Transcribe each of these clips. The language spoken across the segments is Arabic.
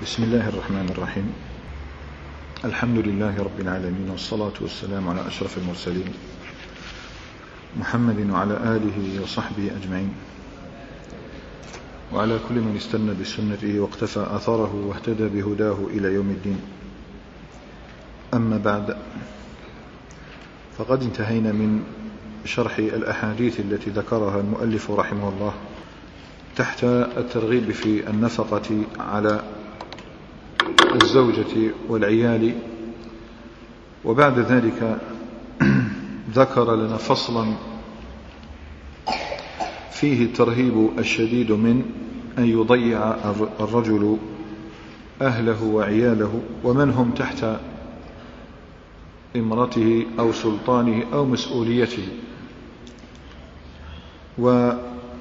بسم الله الرحمن الرحيم. الحمد لله رب العالمين، والصلاة والسلام على أشرف المرسلين محمد وعلى آله وصحبه أجمعين، وعلى كل من استنى بسنته واقتفى أثره واهتدى بهداه إلى يوم الدين. أما بعد، فقد انتهينا من شرح الأحاديث التي ذكرها المؤلف رحمه الله تحت الترغيب في النفقة على الزوجة والعيال، وبعد ذلك ذكر لنا فصلا فيه الترهيب الشديد من أن يضيع الرجل أهله وعياله ومن هم تحت امرته أو سلطانه أو مسؤوليته. وبعد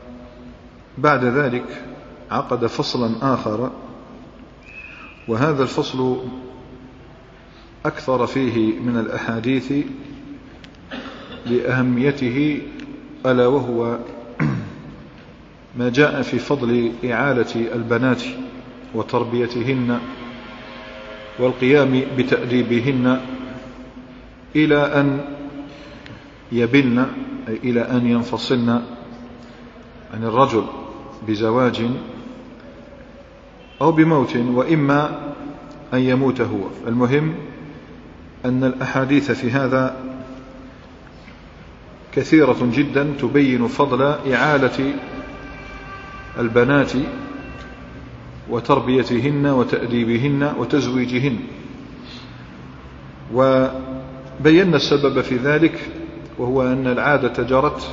ذلك عقد فصلا آخر، وهذا الفصل أكثر فيه من الأحاديث لأهميته، ألا وهو ما جاء في فضل إعالة البنات وتربيتهن والقيام بتأديبهن إلى أن يبن، أي إلى أن ينفصلن عن الرجل بزواج أو بموت، وإما أن يموت هو. المهم أن الأحاديث في هذا كثيرة جدا تبين فضل إعالة البنات وتربيتهن وتأديبهن وتزويجهن، وبينا السبب في ذلك، وهو أن العادة جرت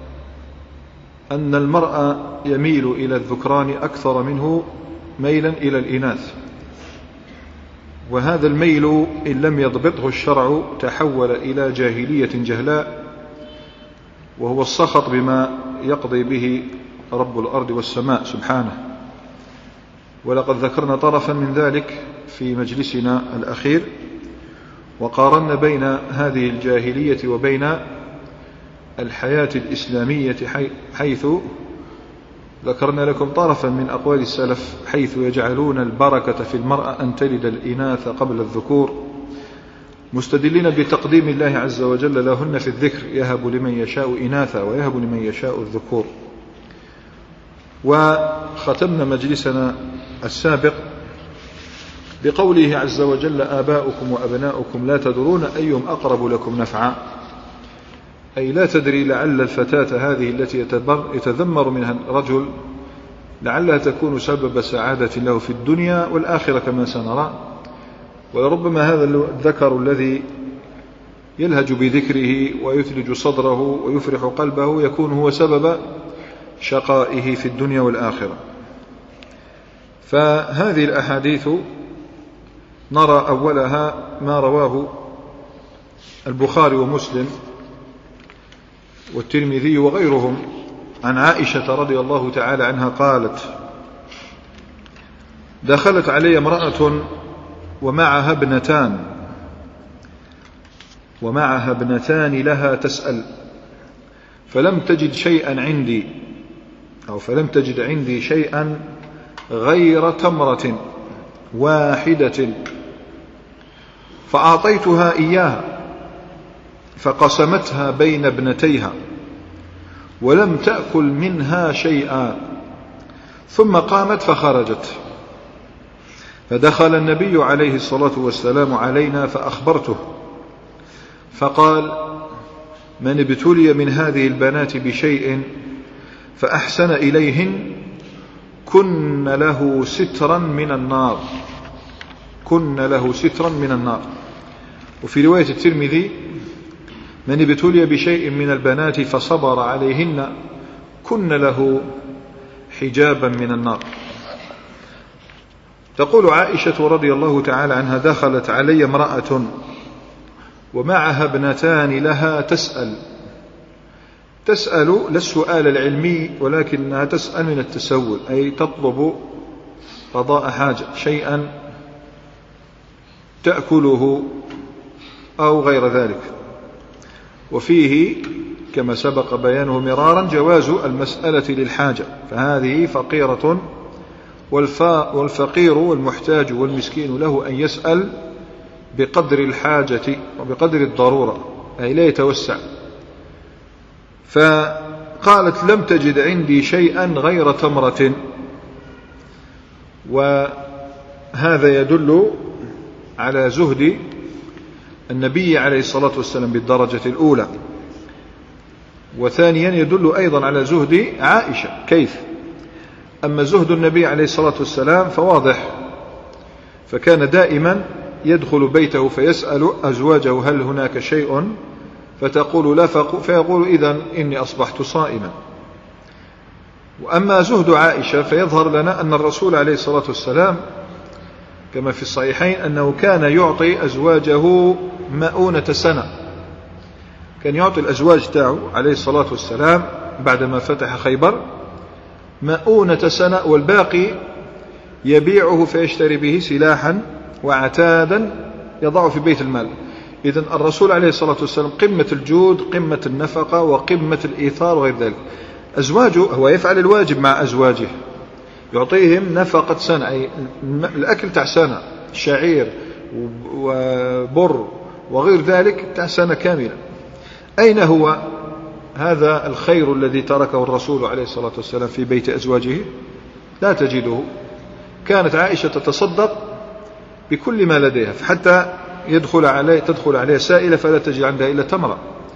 أن المرأة يميل إلى الذكران أكثر منه ميلا إلى الإناث، وهذا الميل إن لم يضبطه الشرع تحول إلى جاهلية جهلاء، وهو السخط بما يقضي به رب الأرض والسماء سبحانه. ولقد ذكرنا طرفا من ذلك في مجلسنا الأخير، وقارنا بين هذه الجاهلية وبين الحياة الإسلامية، حيث ذكرنا لكم طرفا من أقوال السلف حيث يجعلون البركة في المرأة أن تلد الإناث قبل الذكور، مستدلين بتقديم الله عز وجل لهن في الذكر، يهب لمن يشاء إناثا ويهب لمن يشاء الذكور. وختمنا مجلسنا السابق بقوله عز وجل: آباؤكم وأبناؤكم لا تدرون أيهم أقرب لكم نفعا، أي لا تدري، لعل الفتاة هذه التي يتذمر منها الرجل لعلها تكون سبب سعادة له في الدنيا والآخرة كما سنرى، ولربما هذا الذكر الذي يلهج بذكره ويثلج صدره ويفرح قلبه يكون هو سبب شقائه في الدنيا والآخرة. فهذه الأحاديث نرى أولها ما رواه البخاري ومسلم والترمذي وغيرهم عن عائشة رضي الله تعالى عنها قالت: دخلت علي امرأة ومعها ابنتان لها تسأل، فلم تجد عندي شيئا غير تمرة واحدة، فأعطيتها إياها فقسمتها بين ابنتيها ولم تأكل منها شيئا، ثم قامت فخرجت، فدخل النبي عليه الصلاة والسلام علينا فأخبرته، فقال: من ابتلي من هذه البنات بشيء فأحسن إليهن كن له سترا من النار. وفي رواية الترمذي: من ابتلي بشيء من البنات فصبر عليهن كن له حجابا من النار. تقول عائشة رضي الله تعالى عنها: دخلت علي امرأة ومعها ابنتان لها تسأل لا السؤال العلمي، ولكنها تسأل من التسول، أي تطلب قضاء حاجة، شيئا تأكله أو غير ذلك. وفيه كما سبق بيانه مرارا جواز المسألة للحاجة، فهذه فقيرة والفقير والمحتاج والمسكين له أن يسأل بقدر الحاجة وبقدر الضرورة، أي لا يتوسع. فقالت لم تجد عندي شيئا غير تمرة، وهذا يدل على زهد النبي عليه الصلاة والسلام بالدرجة الأولى. وثانيا يدل أيضا على زهد عائشة. كيف؟ أما زهد النبي عليه الصلاة والسلام فواضح، فكان دائما يدخل بيته فيسأل أزواجه هل هناك شيء، فتقول لا، فيقول إذن إني أصبحت صائما. وأما زهد عائشة فيظهر لنا أن الرسول عليه الصلاة والسلام كما في الصحيحين أنه كان يعطي أزواجه 100 سنة، كان يعطي الأزواج تاعه عليه الصلاة والسلام بعدما فتح خيبر 100 سنة، والباقي يبيعه فيشتري به سلاحا وعتادا يضع في بيت المال. إذن الرسول عليه الصلاة والسلام قمة الجود، قمة النفقة، وقمة الإيثار وغير ذلك. أزواجه هو يفعل الواجب مع أزواجه، يعطيهم نفقة سنة، أي الأكل تاع سنة، شعير وبر وغير ذلك تاع سنة كاملة. أين هو هذا الخير الذي تركه الرسول عليه الصلاة والسلام في بيت أزواجه؟ لا تجده. كانت عائشة تتصدق بكل ما لديها، حتى تدخل عليه سائلة فلا تجد عندها إلا تمرة.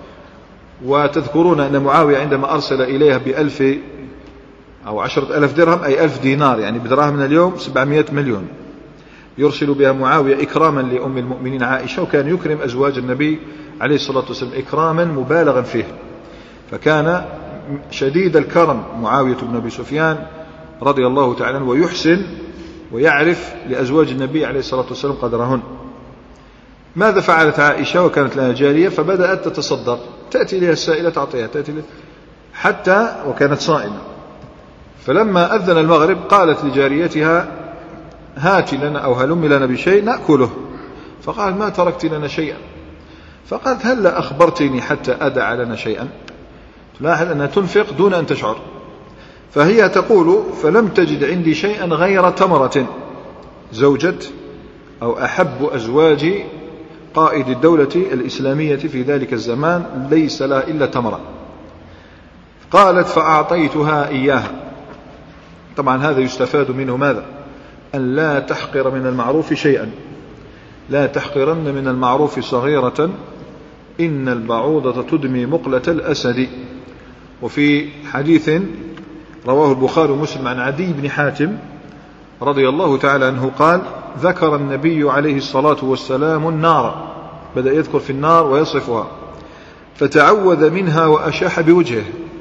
وتذكرون أن معاوية عندما أرسل إليها ب1000 أو 10,000 درهم، أي 1000 دينار، يعني بدراهم اليوم 700 مليون، يرسل بها معاوية إكراما لأم المؤمنين عائشة. وكان يكرم أزواج النبي عليه الصلاة والسلام إكراما مبالغا فيه، فكان شديد الكرم معاوية بن أبي سفيان رضي الله تعالى عنه، ويحسن ويعرف لأزواج النبي عليه الصلاة والسلام قدرهن. ماذا فعلت عائشة؟ وكانت لها جارية فبدأت تتصدق، تأتي لها السائلة تعطيها، تأتي لها حتى وكانت صائمة. فلما أذن المغرب قالت لجاريتها هات لنا أو هلم لنا بشيء نأكله، فقال ما تركت لنا شيئا. فقالت هل أخبرتني حتى أدع لنا شيئا؟ تلاحظ أنها تنفق دون أن تشعر. فهي تقول فلم تجد عندي شيئا غير تمرة. زوجة أو أحب أزواج قائد الدولة الإسلامية في ذلك الزمان ليس لها إلا تمرة. قالت فأعطيتها إياها. طبعا هذا يستفاد منه ماذا؟ أن لا تحقر من المعروف شيئا، لا تحقرن من المعروف صغيرة، إن البعوضة تدمي مقلة الأسد. وفي حديث رواه البخاري ومسلم عن عدي بن حاتم رضي الله تعالى عنه قال ذكر النبي عليه الصلاة والسلام النار، بدأ يذكر في النار ويصفها، فتعوذ منها وأشاح بوجهه،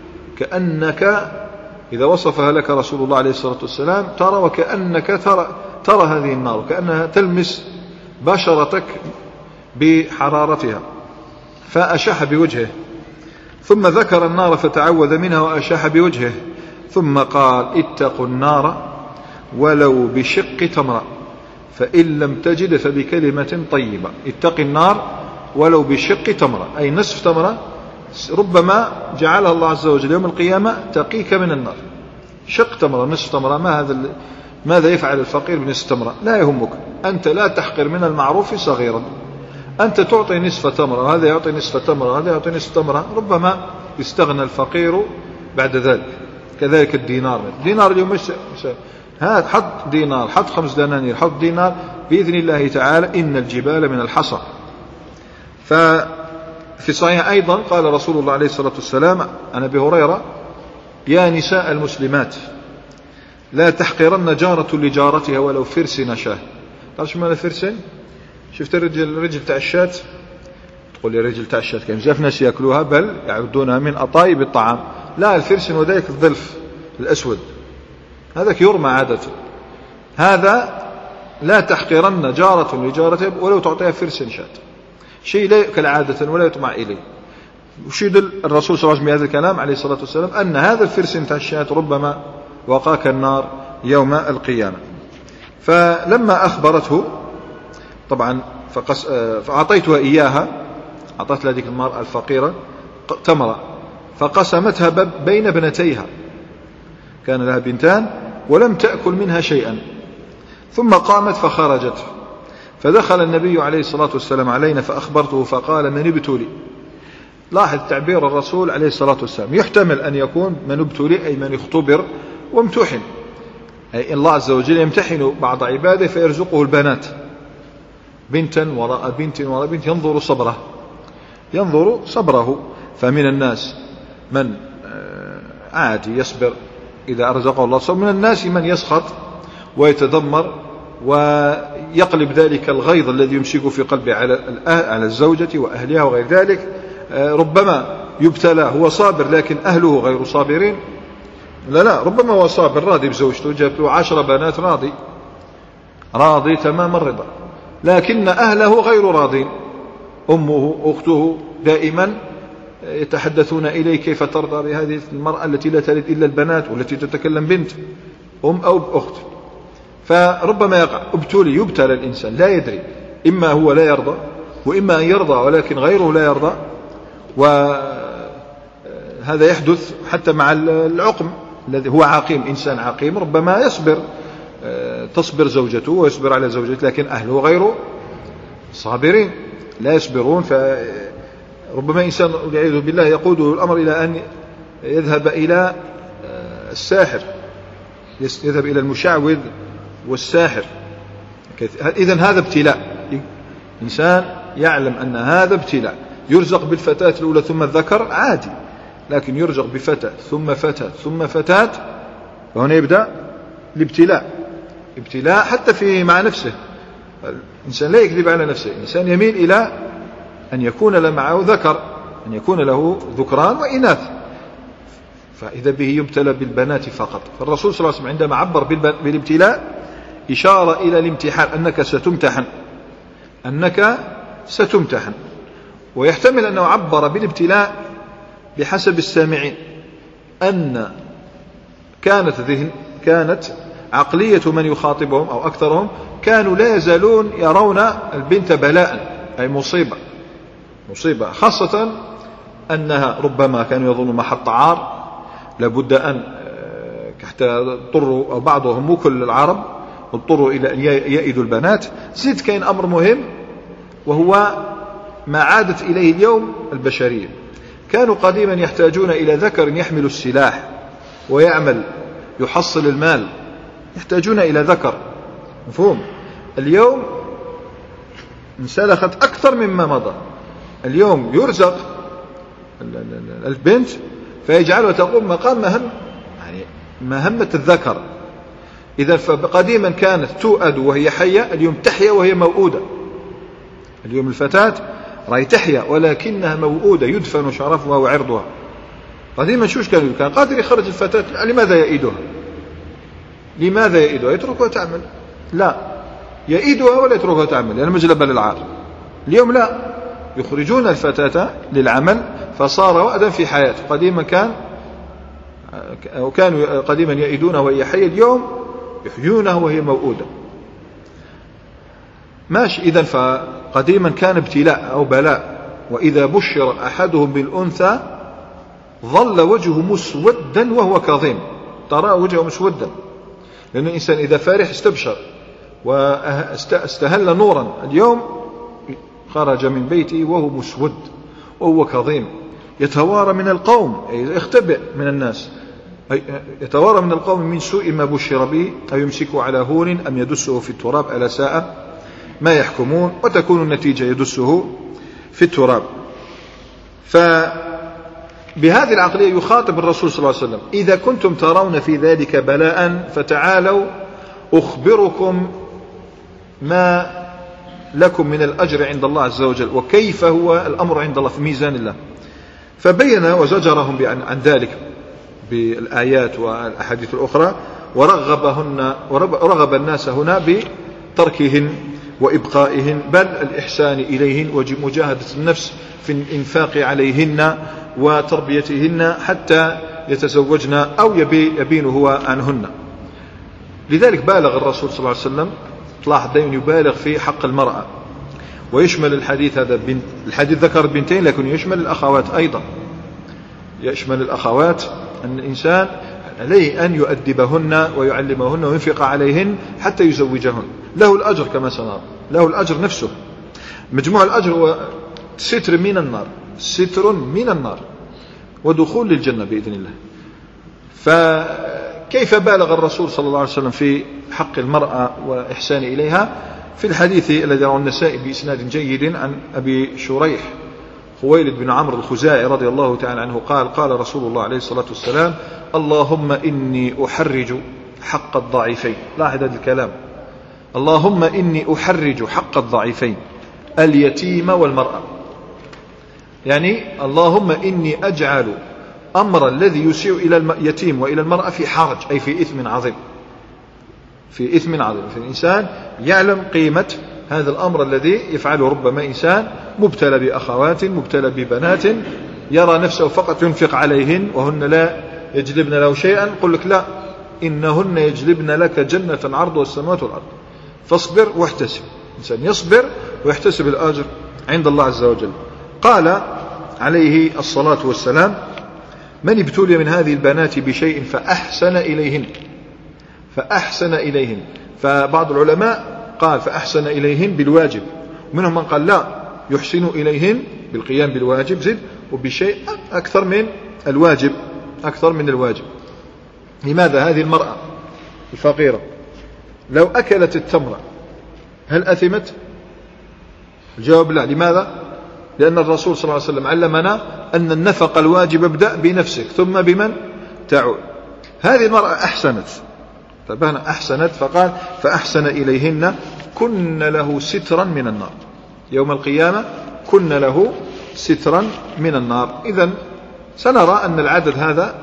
كأنك إذا وصفها لك رسول الله عليه الصلاة والسلام ترى وكأنك ترى هذه النار، وكأنها تلمس بشرتك بحرارتها، فأشاح بوجهه. ثم ذكر النار فتعوذ منها وأشاح بوجهه، ثم قال اتقوا النار ولو بشق تمرة، فإن لم تجد فبكلمة طيبة. اتق النار ولو بشق تمرة، أي نصف تمرة، ربما جعلها الله عز وجل يوم القيامة تقيك من النار. شق تمرة، نصف تمرة، ماذا يفعل الفقير بنصف تمرة؟ لا يهمك، أنت لا تحقر من المعروف صغيرا. أنت تعطي نصف تمرة وهذا يعطي نصف تمرة وهذا يعطي نصف تمرة، ربما يستغنى الفقير بعد ذلك. كذلك الدينار اليوم هات حط دينار، حط 5 دنانير، حط دينار، بإذن الله تعالى إن الجبال من الحصى. ففي صحيح أيضا قال رسول الله عليه الصلاة والسلام عن أبي هريرة يا نساء المسلمات لا تحقرن جارة لجارتها ولو فرس نشاه. تعرف ماذا فرس؟ شفت الرجل تاع الشاة؟ تقول لي الرجل تاع الشاة كان بزاف ناس يأكلوها بل يعدونها من أطايب الطعام. لا، الفرس وذلك الظلف الأسود هذاك يرمى عادة. هذا لا تحقرن جارة لجارتها ولو تعطيها فرس شاة، شيء لا يأكل عادة ولا يطمع إليه. وش يدل الرسول صلى الله عليه وسلم بهذا الكلام عليه الصلاة والسلام؟ أن هذا الفرس تاع الشاة ربما وقاك النار يوم القيامة. فلما أخبرته طبعا فأعطيتها إياها، أعطت لها ذيك المرأة الفقيرة تمرة، فقسمتها بين ابنتيها، كان لها بنتان ولم تأكل منها شيئا، ثم قامت فخرجت، فدخل النبي عليه الصلاة والسلام علينا فأخبرته فقال: من ابتلي. لاحظ تعبير الرسول عليه الصلاة والسلام، يحتمل أن يكون من ابتلي أي من اختبر وامتحن، أي الله عز وجل يمتحن بعض عباده فيرزقه البنات، بنتا وراء بنت وراء بنت، ينظر صبره. فمن الناس من عادي يصبر إذا أرزقه الله صبر، من الناس من يسخط ويتذمر ويقلب ذلك الغيظ الذي يمسك في قلبه على الزوجة وأهلها وغير ذلك. ربما يبتلى هو صابر لكن أهله غير صابرين. لا، ربما هو صابر راضي بزوجته، جابت له 10 بنات، راضي تمام الرضا، لكن أهله غير راضين. أمه أخته دائما يتحدثون إليه: كيف ترضى بهذه المرأة التي لا تلد إلا البنات والتي تتكلم بنت، أم أو أخت. فربما يقع يبتلى الإنسان لا يدري، إما هو لا يرضى وإما أن يرضى ولكن غيره لا يرضى. وهذا يحدث حتى مع العقم الذي هو عقيم، إنسان عقيم ربما تصبر زوجته ويصبر على زوجته، لكن أهله غير صابرين لا يصبرون. فربما إنسان والعياذ بالله يقوده الأمر إلى أن يذهب إلى الساحر، يذهب إلى المشعوذ والساحر. إذن هذا ابتلاء، إنسان يعلم أن هذا ابتلاء، يرزق بالفتاة الأولى ثم الذكر عادي، لكن يرزق بفتاة ثم فتاة ثم فتاة، فهنا يبدأ الابتلاء، ابتلاء حتى في مع نفسه. الإنسان لا يكذب على نفسه، الإنسان يميل إلى أن يكون له معه ذكر، أن يكون له ذكران وإناث، فإذا به يبتلى بالبنات فقط. فالرسول صلى الله عليه وسلم عندما عبر بالابتلاء إشارة إلى الامتحان، أنك ستمتحن. ويحتمل أنه عبر بالابتلاء بحسب السامعين، أن كانت عقلية من يخاطبهم أو أكثرهم كانوا لا يزالون يرون البنت بلاء، أي مصيبة، خاصة أنها ربما كانوا يظنون محط عار، لابد أن حتى اضطروا، أو بعضهم مو كل العرب اضطروا إلى أن يئدوا البنات. زيد كاين أمر مهم وهو ما عادت إليه اليوم البشرية. كانوا قديما يحتاجون إلى ذكر يحمل السلاح ويعمل يحصل المال، يحتاجون إلى ذكر، مفهوم؟ اليوم انسلخت أكثر مما مضى. اليوم يرزق البنت فيجعلها تقوم مقام مهمة الذكر. إذا فقديما كانت تؤد وهي حية، اليوم تحيا وهي موؤودة. اليوم الفتاة راهي تحيا ولكنها موؤودة، يدفن شرفها وعرضها. قديما شوش كان قادر يخرج الفتاة، لماذا يئيدها؟ يتركها تعمل؟ لا، يئيدها ولا يتركها تعمل، لأن مجلبة للعار. اليوم لا، يخرجون الفتاة للعمل فصار وأدا في حياته. كانوا قديما يئيدونه وهي حية، اليوم يحيونه وهي موؤودة. ماشي. إذن فقديما كان ابتلاء أو بلاء، وإذا بشر أحدهم بالأنثى ظل وجهه مسودا وهو كظيم، ترى وجهه مسودا، لأن الإنسان إذا فرح استبشر واستهل نورا. اليوم خرج من بيته وهو مسود وهو كظيم، يتوارى من القوم، يختبئ من الناس، يتوارى من القوم من سوء ما بشر به، أو يمسكه على هون أم يدسه في التراب، ألا ساء ما يحكمون. وتكون النتيجة يدسه في التراب. فبهذه العقلية يخاطب الرسول صلى الله عليه وسلم: إذا كنتم ترون في ذلك بلاء فتعالوا أخبركم ما لكم من الأجر عند الله عز وجل، وكيف هو الأمر عند الله في ميزان الله. فبين وزجرهم عن ذلك بالآيات والأحاديث الأخرى، ورغب الناس هنا بتركهن وإبقائهن، بل الإحسان إليهن ومجاهدة النفس في الإنفاق عليهن وتربيتهن حتى يتزوجن أو يبين هو عنهن. لذلك بالغ الرسول صلى الله عليه وسلم، تلاحظ دائما يبالغ في حق المرأة، ويشمل الحديث هذا الحديث ذكر البنتين لكن يشمل الأخوات أيضا، يشمل الأخوات. أن الإنسان عليه أن يؤدبهن ويعلمهن وينفق عليهن حتى يزوجهن. له الأجر كما سنرى، له الأجر نفسه. مجموع الأجر هو ستر من النار، ستر من النار ودخول للجنة بإذن الله. فكيف بالغ الرسول صلى الله عليه وسلم في حق المرأة وإحسان إليها؟ في الحديث الذي رواه النسائي بإسناد جيد عن أبي شريح خويلد بن عمرو الخزاعي رضي الله تعالى عنه قال: قال رسول الله عليه الصلاة والسلام: اللهم إني أحرج حق الضعيفين. لاحظ هذا الكلام: اللهم إني أحرج حق الضعيفين اليتيم والمرأة. يعني اللهم إني أجعل أمر الذي يسيء إلى اليتيم وإلى المرأة في حرج، أي في إثم عظيم، في إثم عظيم. فالإنسان يعلم قيمة هذا الأمر الذي يفعله. ربما إنسان مبتلى بأخوات، مبتلى ببنات، يرى نفسه فقط ينفق عليهن وهن لا يجلبن له شيئا. قل لك: لا، إنهن يجلبن لك جنة عرضها السماوات والأرض، فاصبر واحتسب. الإنسان يصبر ويحتسب الأجر عند الله عز وجل. قال عليه الصلاة والسلام: من ابتلي من هذه البنات بشيء فأحسن إليهن، فأحسن إليهن. فبعض العلماء قال فأحسن إليهن بالواجب، ومنهم من قال لا، يحسن إليهن بالقيام بالواجب زد وبشيء أكثر من الواجب، أكثر من الواجب. لماذا؟ هذه المرأة الفقيرة لو أكلت التمرة هل أثمت؟ الجواب لا. لماذا؟ لأن الرسول صلى الله عليه وسلم علمنا أن النفق الواجب ابدأ بنفسك ثم بمن تعود. هذه المرأة أحسنت، فبهنا أحسنت، فقال فأحسن إليهن كن له سترا من النار يوم القيامة، كن له سترا من النار. إذن سنرى أن العدد هذا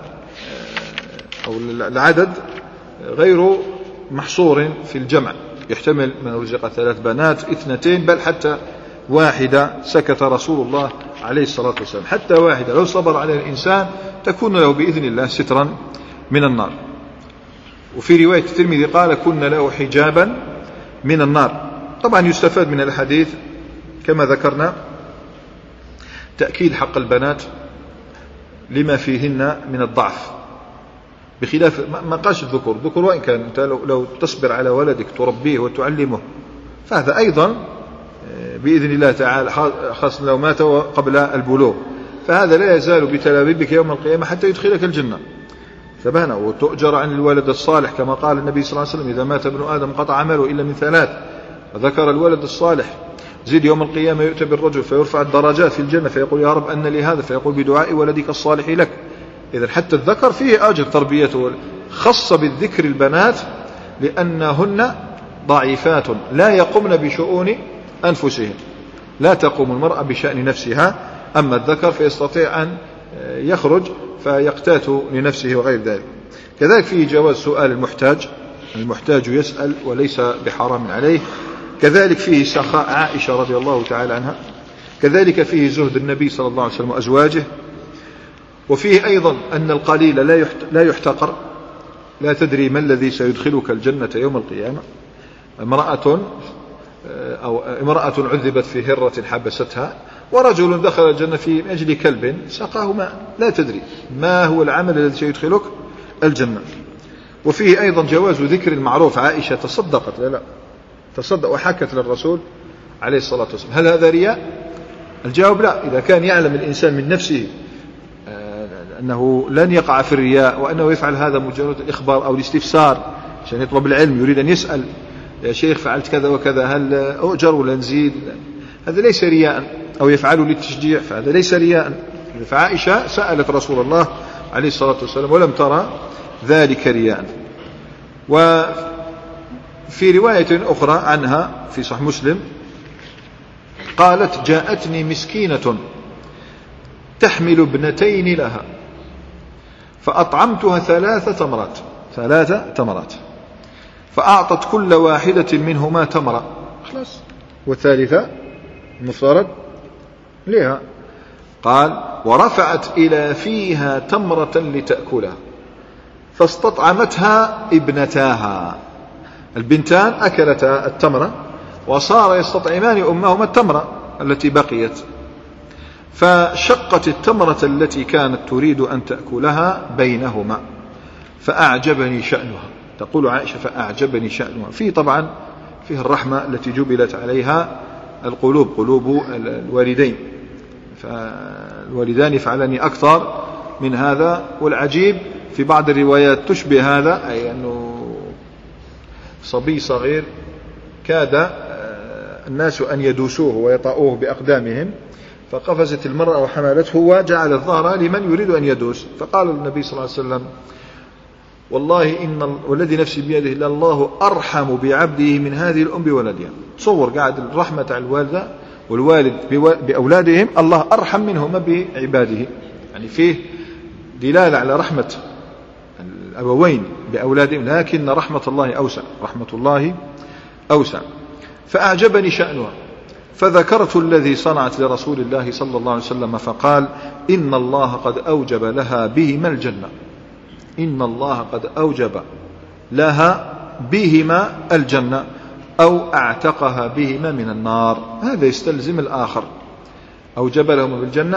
أو العدد غير محصور في الجمع، يحتمل من رزق 3 بنات 2 بل حتى 1 سكت رسول الله عليه الصلاة والسلام، حتى 1 لو صبر عليه الإنسان تكون له بإذن الله سترا من النار. وفي رواية الترمذي قال كن له حجابا من النار. طبعا يستفاد من الحديث كما ذكرنا تأكيد حق البنات لما فيهن من الضعف، بخلاف ما قالش الذكور. الذكور وإن كان أنت لو تصبر على ولدك تربيه وتعلمه فهذا أيضا بإذن الله تعالى، خاصة لو مات قبل البلوغ، فهذا لا يزال بتلابيبك يوم القيامة حتى يدخلك الجنة. فبهنا وتؤجر عن الولد الصالح كما قال النبي صلى الله عليه وسلم: إذا مات ابن آدم قطع عمله إلا من 3. وذكر الولد الصالح. زيد يوم القيامة يؤتى بالرجل فيرفع الدرجات في الجنة فيقول: يا رب أن لي هذا، فيقول: بدعاء ولدك الصالح لك. إذن حتى الذكر فيه أجر تربيته. خص بالذكر البنات لأنهن ضعيفات لا يقمن بشؤون أنفسهم، لا تقوم المرأة بشأن نفسها. أما الذكر فيستطيع أن يخرج فيقتات لنفسه وغير ذلك. كذلك فيه جواز سؤال المحتاج، المحتاج يسأل وليس بحرام عليه. كذلك فيه سخاء عائشة رضي الله تعالى عنها. كذلك فيه زهد النبي صلى الله عليه وسلم وأزواجه. وفيه أيضا أن القليل لا يحتقر، لا تدري ما الذي سيدخلك الجنة يوم القيامة. امرأة عذبت في هرة حبستها، ورجل دخل الجنة في أجل كلب سقاه ماء، لا تدري ما هو العمل الذي سيدخلك الجنة. وفيه أيضا جواز ذكر المعروف. عائشة تصدقت، لا تصدق وحكت للرسول عليه الصلاة والسلام. هل هذا رياء؟ الجواب لا. إذا كان يعلم الإنسان من نفسه أنه لن يقع في الرياء وأنه يفعل هذا مجرد الإخبار أو الاستفسار عشان يطلب العلم، يريد أن يسأل: يا شيخ فعلت كذا وكذا، هل أؤجر ولا نزيد؟ هذا ليس رياء. أو يفعله للتشجيع، فهذا ليس رياء. فعائشة سألت رسول الله عليه الصلاة والسلام ولم ترى ذلك رياء. وفي رواية أخرى عنها في صحيح مسلم قالت: جاءتني مسكينة تحمل ابنتين لها فأطعمتها 3 تمرات فأعطت كل واحدة منهما تمرة، خلاص، والثالثة المفترض لها. قال: ورفعت إلى فيها تمرة لتأكلها فاستطعمتها ابنتاها. البنتان أكلتا التمرة وصار يستطعمان أمهما التمرة التي بقيت، فشقت التمرة التي كانت تريد أن تأكلها بينهما، فأعجبني شأنها. تقول عائشة فأعجبني شأنها. فيه طبعا فيه الرحمة التي جبلت عليها القلوب، قلوب الوالدين، فالوالدان يفعلان أكثر من هذا. والعجيب في بعض الروايات تشبه هذا، أي أنه صبي صغير كاد الناس أن يدوسوه ويطأوه بأقدامهم، فقفزت المرأة وحملته وجعل الظهر لمن يريد أن يدوس. فقال النبي صلى الله عليه وسلم والله والذي نفسي بيده لله أرحم بعبده من هذه الأم بولدها. تصور قاعد الرحمة على الوالدة والوالد بأولادهم، الله أرحم منهما بعباده. يعني فيه دلالة على رحمة الأبوين بأولادهم، لكن رحمة الله أوسع، رحمة الله أوسع. فأعجبني شأنها فذكرت الذي صنعت لرسول الله صلى الله عليه وسلم فقال إن الله قد أوجب لها بهما الجنة. إن الله قد أوجب لها بهما الجنة أو أعتقها بهما من النار. هذا يستلزم الآخر، أوجب لهم بالجنة،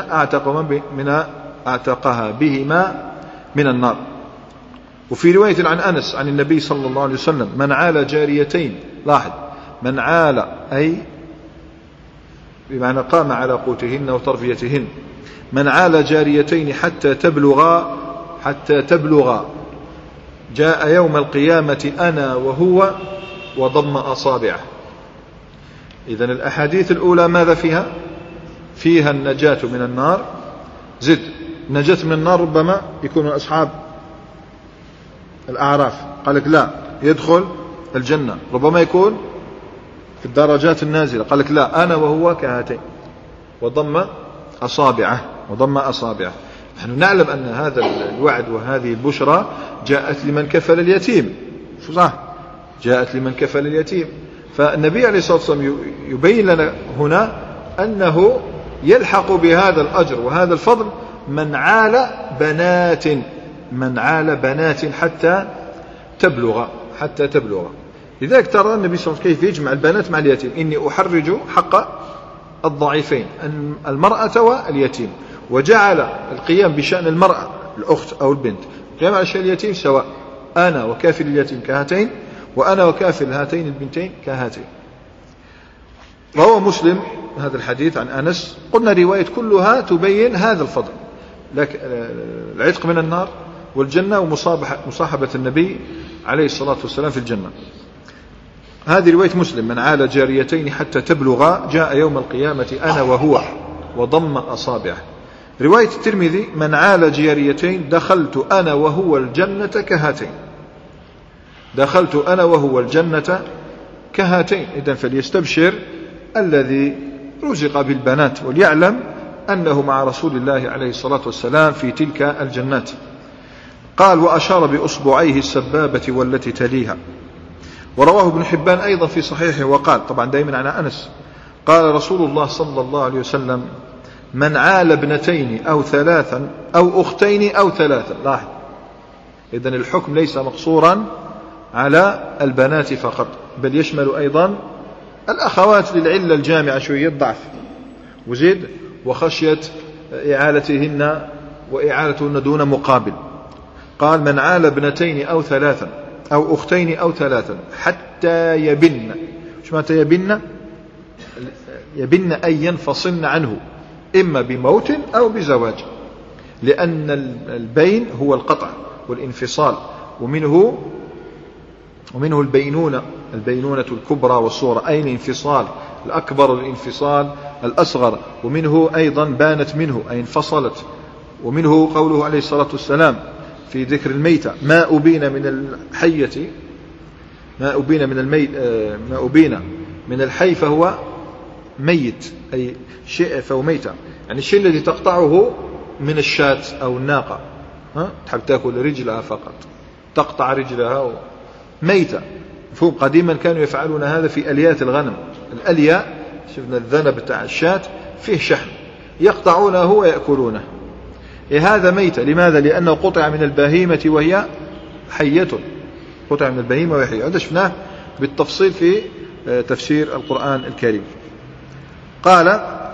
أعتقها بهما من النار. وفي رواية عن أنس عن النبي صلى الله عليه وسلم من عال جاريتين، لاحظ من عال أي بمعنى قام على قوتهن وتربيتهن، من عال جاريتين حتى تبلغا جاء يوم القيامة أنا وهو وضم أصابعه. إذن الأحاديث الأولى ماذا فيها؟ فيها النجاة من النار. زد النجاة من النار ربما يكون أصحاب الأعراف، قال لك لا يدخل الجنة. ربما يكون في الدرجات النازلة، قال لك لا أنا وهو كهاتين وضم أصابعه. نحن نعلم أن هذا الوعد وهذه البشرى جاءت لمن كفل اليتيم، صح؟ جاءت لمن كفل اليتيم. فالنبي عليه الصلاة والسلام يبين لنا هنا أنه يلحق بهذا الأجر وهذا الفضل من عال بنات حتى تبلغ. لذلك ترى النبي صلى الله عليه وسلم كيف يجمع البنات مع اليتيم. إني أحرج حق الضعيفين المرأة واليتيم، وجعل القيام بشأن المرأة الأخت أو البنت قيام على شأن اليتيم سواء، أنا وكافل اليتيم كهاتين وأنا وكافل هاتين البنتين كهاتين. رواه مسلم هذا الحديث عن أنس. قلنا رواية كلها تبين هذا الفضل، لكن العتق من النار والجنة ومصاحبة النبي عليه الصلاة والسلام في الجنة. هذه رواية مسلم من عال جاريتين حتى تبلغا جاء يوم القيامة أنا وهو وضم أصابعه. رواية الترمذي من عال جاريتين دخلت أنا وهو الجنة كهاتين. إذن فليستبشر الذي رزق بالبنات وليعلم أنه مع رسول الله عليه الصلاة والسلام في تلك الجنات. قال وأشار بأصبعيه السبابة والتي تليها. ورواه ابن حبان أيضا في صحيحه وقال، طبعا دائما عن أنس، قال رسول الله صلى الله عليه وسلم من عال ابنتين أو ثلاثا أو أختين أو ثلاثا. لاحظ إذن الحكم ليس مقصورا على البنات فقط، بل يشمل أيضا الأخوات للعلة الجامعة شوية ضعف وزيد وخشية إعالتهن وإعالتهن دون مقابل. قال من عال ابنتين أو ثلاثا أو أختين أو ثلاثا حتى يبن. شو معنى يبن؟ يبن أن ينفصلن عنه إما بموت أو بزواج، لأن البين هو القطع والانفصال، ومنه البينونة الكبرى والصغرى، أي الانفصال الأكبر والانفصال الأصغر، ومنه أيضا بانت منه أي انفصلت. ومنه قوله عليه الصلاة والسلام في ذكر الميتة ما أبين من الحية ما أبين من الحي فهو ميت، أي شيء فهو ميتة، يعني الشيء الذي تقطعه من الشاة أو الناقة، تحب تأكل رجلها فقط تقطع رجلها ميتة. مفهوم؟ قديما كانوا يفعلون هذا في أليات الغنم. الألياء شفنا الذنب بتاع الشاة فيه شحم يقطعونه ويأكلونه. هذا ميتة. لماذا؟ لأنه قطع من البهيمة وهي حية. قطع من البهيمة وهي حية. هذا شفناه بالتفصيل في تفسير القرآن الكريم. قال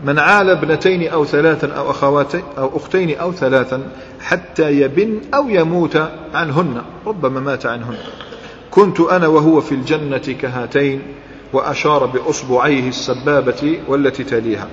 من عال ابنتين أو ثلاثا أو أخواتين أو أختين أو ثلاثا حتى يبن أو يموت عنهن، ربما مات عنهن، كنت أنا وهو في الجنة كهاتين، وأشار بأصبعيه السبابة والتي تليها.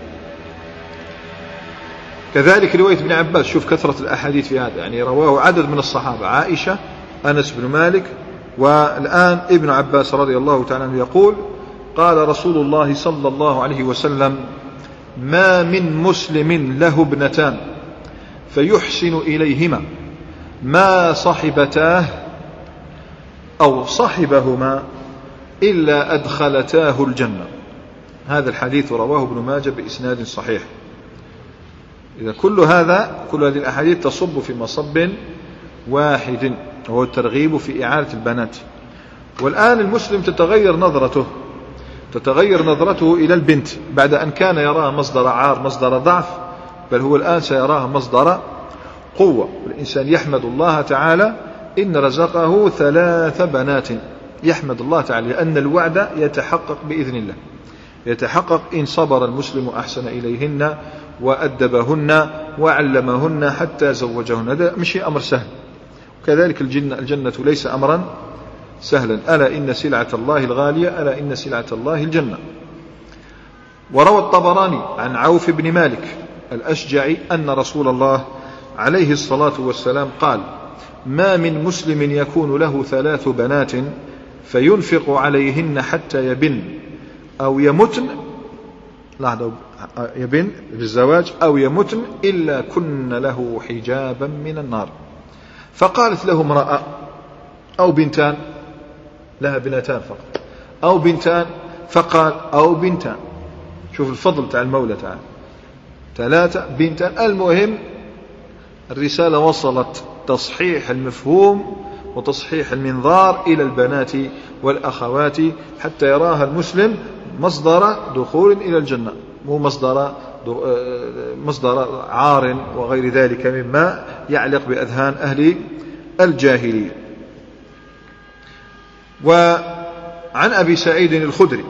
كذلك رواية ابن عباس، شوف كثرة الأحاديث في هذا، يعني رواه عدد من الصحابة، عائشة، أنس بن مالك، والآن ابن عباس رضي الله تعالى عنه يقول: قال رسول الله صلى الله عليه وسلم: ما من مسلم له ابنتان فيحسن إليهما ما صحبتاه أو صحبهما إلا أدخلتاه الجنة. هذا الحديث رواه ابن ماجه بإسناد صحيح. إذا كل هذه الأحاديث تصب في مصب واحد، وهو الترغيب في إعالة البنات. والآن المسلم تتغير نظرته إلى البنت، بعد أن كان يراها مصدر عار، مصدر ضعف، بل هو الآن سيراها مصدر قوة. والإنسان يحمد الله تعالى إن رزقه 3 بنات، يحمد الله تعالى لأن الوعد يتحقق بإذن الله، يتحقق إن صبر المسلم أحسن إليهن وأدبهن وعلمهن حتى زوجهن. هذا مش أمر سهل. وكذلك الجنة ليس أمرا سهلا. ألا إن سلعة الله الغالية، ألا إن سلعة الله الجنة. وروى الطبراني عن عوف بن مالك الأشجعي أن رسول الله عليه الصلاة والسلام قال: ما من مسلم يكون له 3 بنات فينفق عليهن حتى يبن أو يمتن، يبن بالزواج أو يمتن إلا كن له حجابا من النار. فقالت له امرأة: أو بنتان، لها بنتان فقط، أو بنتان، فقال: أو بنتان. شوف الفضل تاع المولى تعالى، 3 بنتان. المهم الرسالة وصلت، تصحيح المفهوم وتصحيح المنظار إلى البنات والأخوات، حتى يراها المسلم مصدر دخول إلى الجنة، مو مصدر عار وغير ذلك مما يعلق بأذهان أهل الجاهلية. وعن أبي سعيد الخدري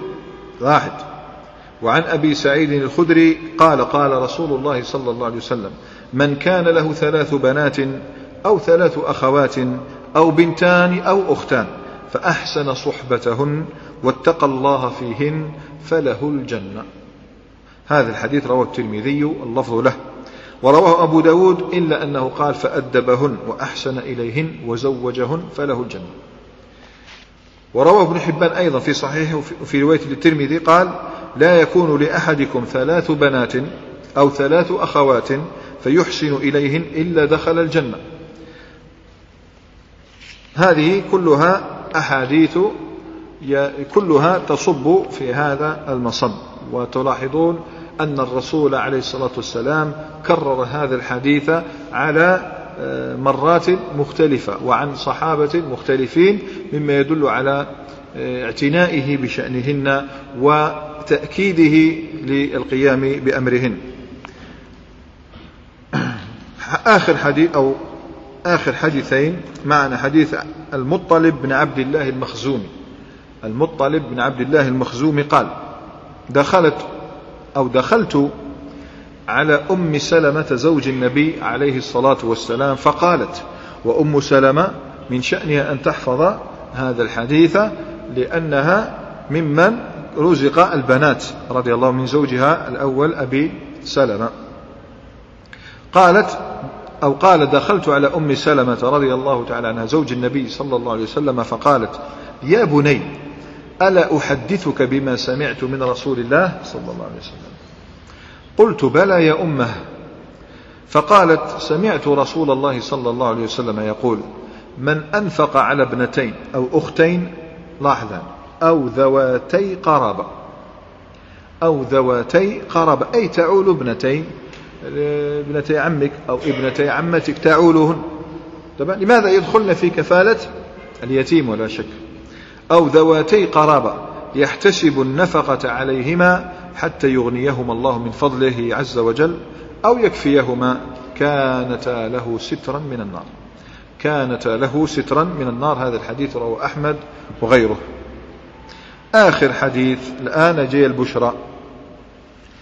وعن أبي سعيد الخدري قال: قال رسول الله صلى الله عليه وسلم: من كان له 3 بنات أو 3 أخوات أو بنتان أو أختان فأحسن صحبتهن واتقى الله فيهن فله الجنة. هذا الحديث رواه الترمذي، اللفظ له. ورواه أبو داود إلا أنه قال: فأدبهن وأحسن إليهن وزوجهن فله الجنة. ورواه ابن حبان أيضا في صحيحه في رواية الترمذي قال: لا يكون لأحدكم 3 بنات أو 3 أخوات فيحسن إليهن إلا دخل الجنة. هذه كلها أحاديث كلها تصب في هذا المصب. وتلاحظون أن الرسول عليه الصلاة والسلام كرر هذا الحديث على مرات مختلفة وعن صحابة مختلفين، مما يدل على اعتنائه بشأنهن وتأكيده للقيام بأمرهن. آخر حديثين معنا حديث المطلب بن عبد الله المخزومي. المطلب بن عبد الله المخزومي قال: دخلت على أم سلمة زوج النبي عليه الصلاة والسلام فقالت، وأم سلمة من شأنها أن تحفظ هذا الحديث لأنها ممن رزق البنات رضي الله من زوجها الأول أبي سلمة. قال: دخلت على أم سلمة رضي الله تعالى عنها زوج النبي صلى الله عليه وسلم فقالت: يا بني ألا أحدثك بما سمعت من رسول الله صلى الله عليه وسلم؟ قلت: بلى يا أمه. فقالت: سمعت رسول الله صلى الله عليه وسلم يقول: من أنفق على ابنتين أو أختين، لاحظا، أو ذواتي قرابة، أي تعول ابنتي عمك أو ابنتي عمتك تعولهن. طبعا لماذا يدخلن في كفالة اليتيم؟ ولا شك. أو ذواتي قرابة يحتسب النفقة عليهما حتى يغنيهما الله من فضله عز وجل أو يكفيهما، كانتا له سترا من النار. هذا الحديث رواه أحمد وغيره. آخر حديث الآن جاء البشرى.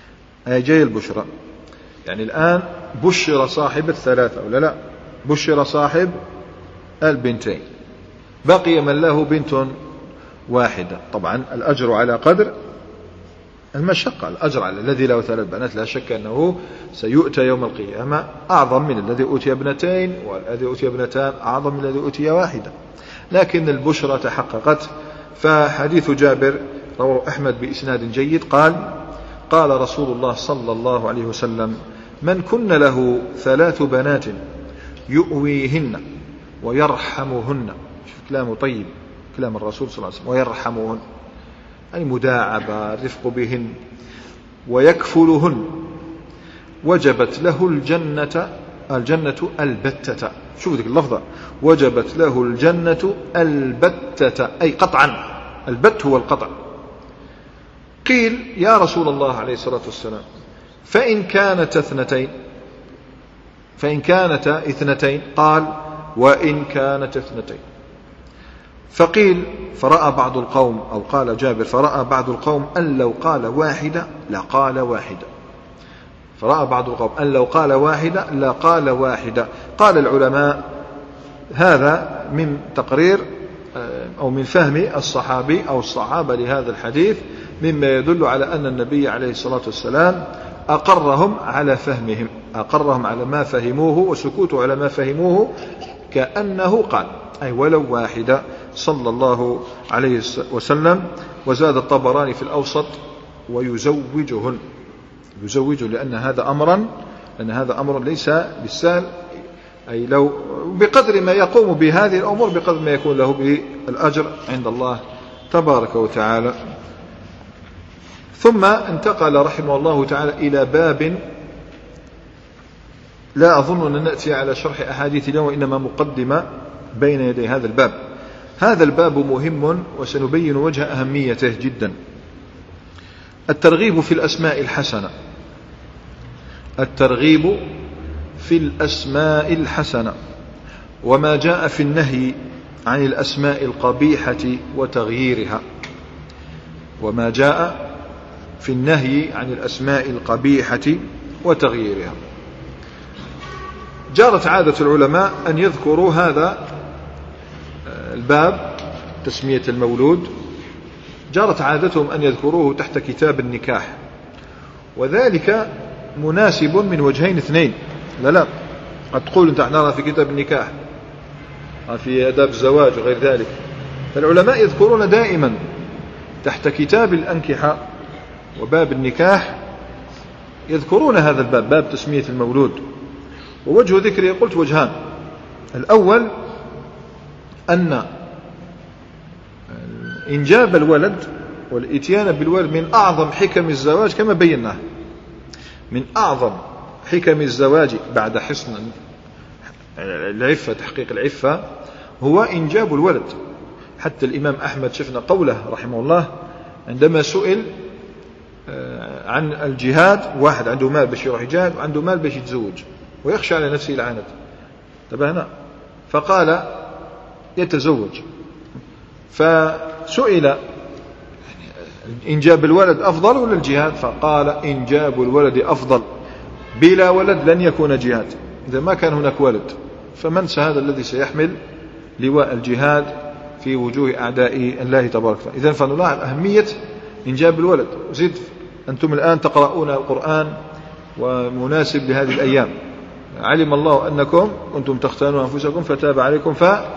أي جاي البشرى. يعني الآن بشر صاحب الثلاثة ولا لا؟ بشر صاحب البنتين، بقي من له بنت واحدة. طبعا الأجر على قدر المشقة، الأجر على الذي له 3 بنات لا شك أنه سيؤتى يوم القيامة أعظم من الذي أوتي 2، والذي أوتي 2 أعظم من الذي أوتي 1. لكن البشرى تحققت. فحديث جابر رواه أحمد بإسناد جيد قال رسول الله صلى الله عليه وسلم: من كن له 3 بنات يؤويهن ويرحمهن. شوف كلامه طيب، كلام الرسول صلى الله عليه وسلم، ويرحمهن أي مداعبة، الرفق بهن، ويكفلهن، وجبت له الجنة البتة. شوف ذلك اللفظة، وجبت له الجنة البتة أي قطعا، البت هو القطع. قيل: يا رسول الله عليه الصلاة والسلام، فإن كانت 2؟ فإن كانت 2؟ قال: وإن كانت 2. فقيل: فرأى بعض القوم، أو قال جابر: فرأى بعض القوم أن لو قال 1 لقال 1. فرأى بعض القوم أن لو قال 1 لقال 1. قال العلماء: هذا من تقرير أو من فهم الصحابي أو الصحابة لهذا الحديث، مما يدل على أن النبي عليه الصلاة والسلام أقرهم على فهمهم، أقرهم على ما فهموه، وسكوته على ما فهموه كأنه قال، أي ولو 1 صلى الله عليه وسلم. وزاد الطبراني في الأوسط: ويزوجهن، يزوجه، لأن هذا أمر ليس بالسهل، أي لو بقدر ما يقوم بهذه الأمور بقدر ما يكون له بالأجر عند الله تبارك وتعالى. ثم انتقل رحمه الله تعالى إلى باب لا أظن أن نأتي على شرح أحاديث اليوم، وإنما مقدمة بين يدي هذا الباب. هذا الباب مهم وسنبين وجه أهميته جدا. الترغيب في الأسماء الحسنة، الترغيب في الأسماء الحسنة، وما جاء في النهي عن الأسماء القبيحة وتغييرها، وما جاء في النهي عن الأسماء القبيحة وتغييرها. جرت عادة العلماء أن يذكروا هذا الباب، تسمية المولود، جرت عادتهم أن يذكروه تحت كتاب النكاح، وذلك مناسب من وجهين 2. لا قد تقول أنت نرى في كتاب النكاح، في آداب الزواج وغير ذلك، فالعلماء يذكرون دائما تحت كتاب الأنكحة وباب النكاح يذكرون هذا الباب، باب تسمية المولود. ووجه ذكري قلت وجهان: الأول أن إنجاب الولد والإتيان بالولد من أعظم حكم الزواج كما بيناه، من أعظم حكم الزواج بعد حسن العفة، تحقيق العفة، هو إنجاب الولد. حتى الإمام أحمد شفنا قوله رحمه الله عندما سئل عن الجهاد، واحد عنده مال باش يروح يجاهد وعنده مال باش يتزوج ويخشى على نفسه العنت، تبهنا، فقال يتزوج. فسئل إنجاب الولد أفضل ولا الجهاد؟ فقال إنجاب الولد أفضل، بلا ولد لن يكون جهاد، إذا ما كان هناك ولد فمن هذا الذي سيحمل لواء الجهاد في وجوه أعداء الله تبارك وتعالى؟ إذن فنلاحظ أهمية إنجاب الولد. زد أنتم الآن تقرؤون القرآن ومناسب لهذه الأيام، علم الله أنكم كنتم تختانون أنفسكم فتاب عليكم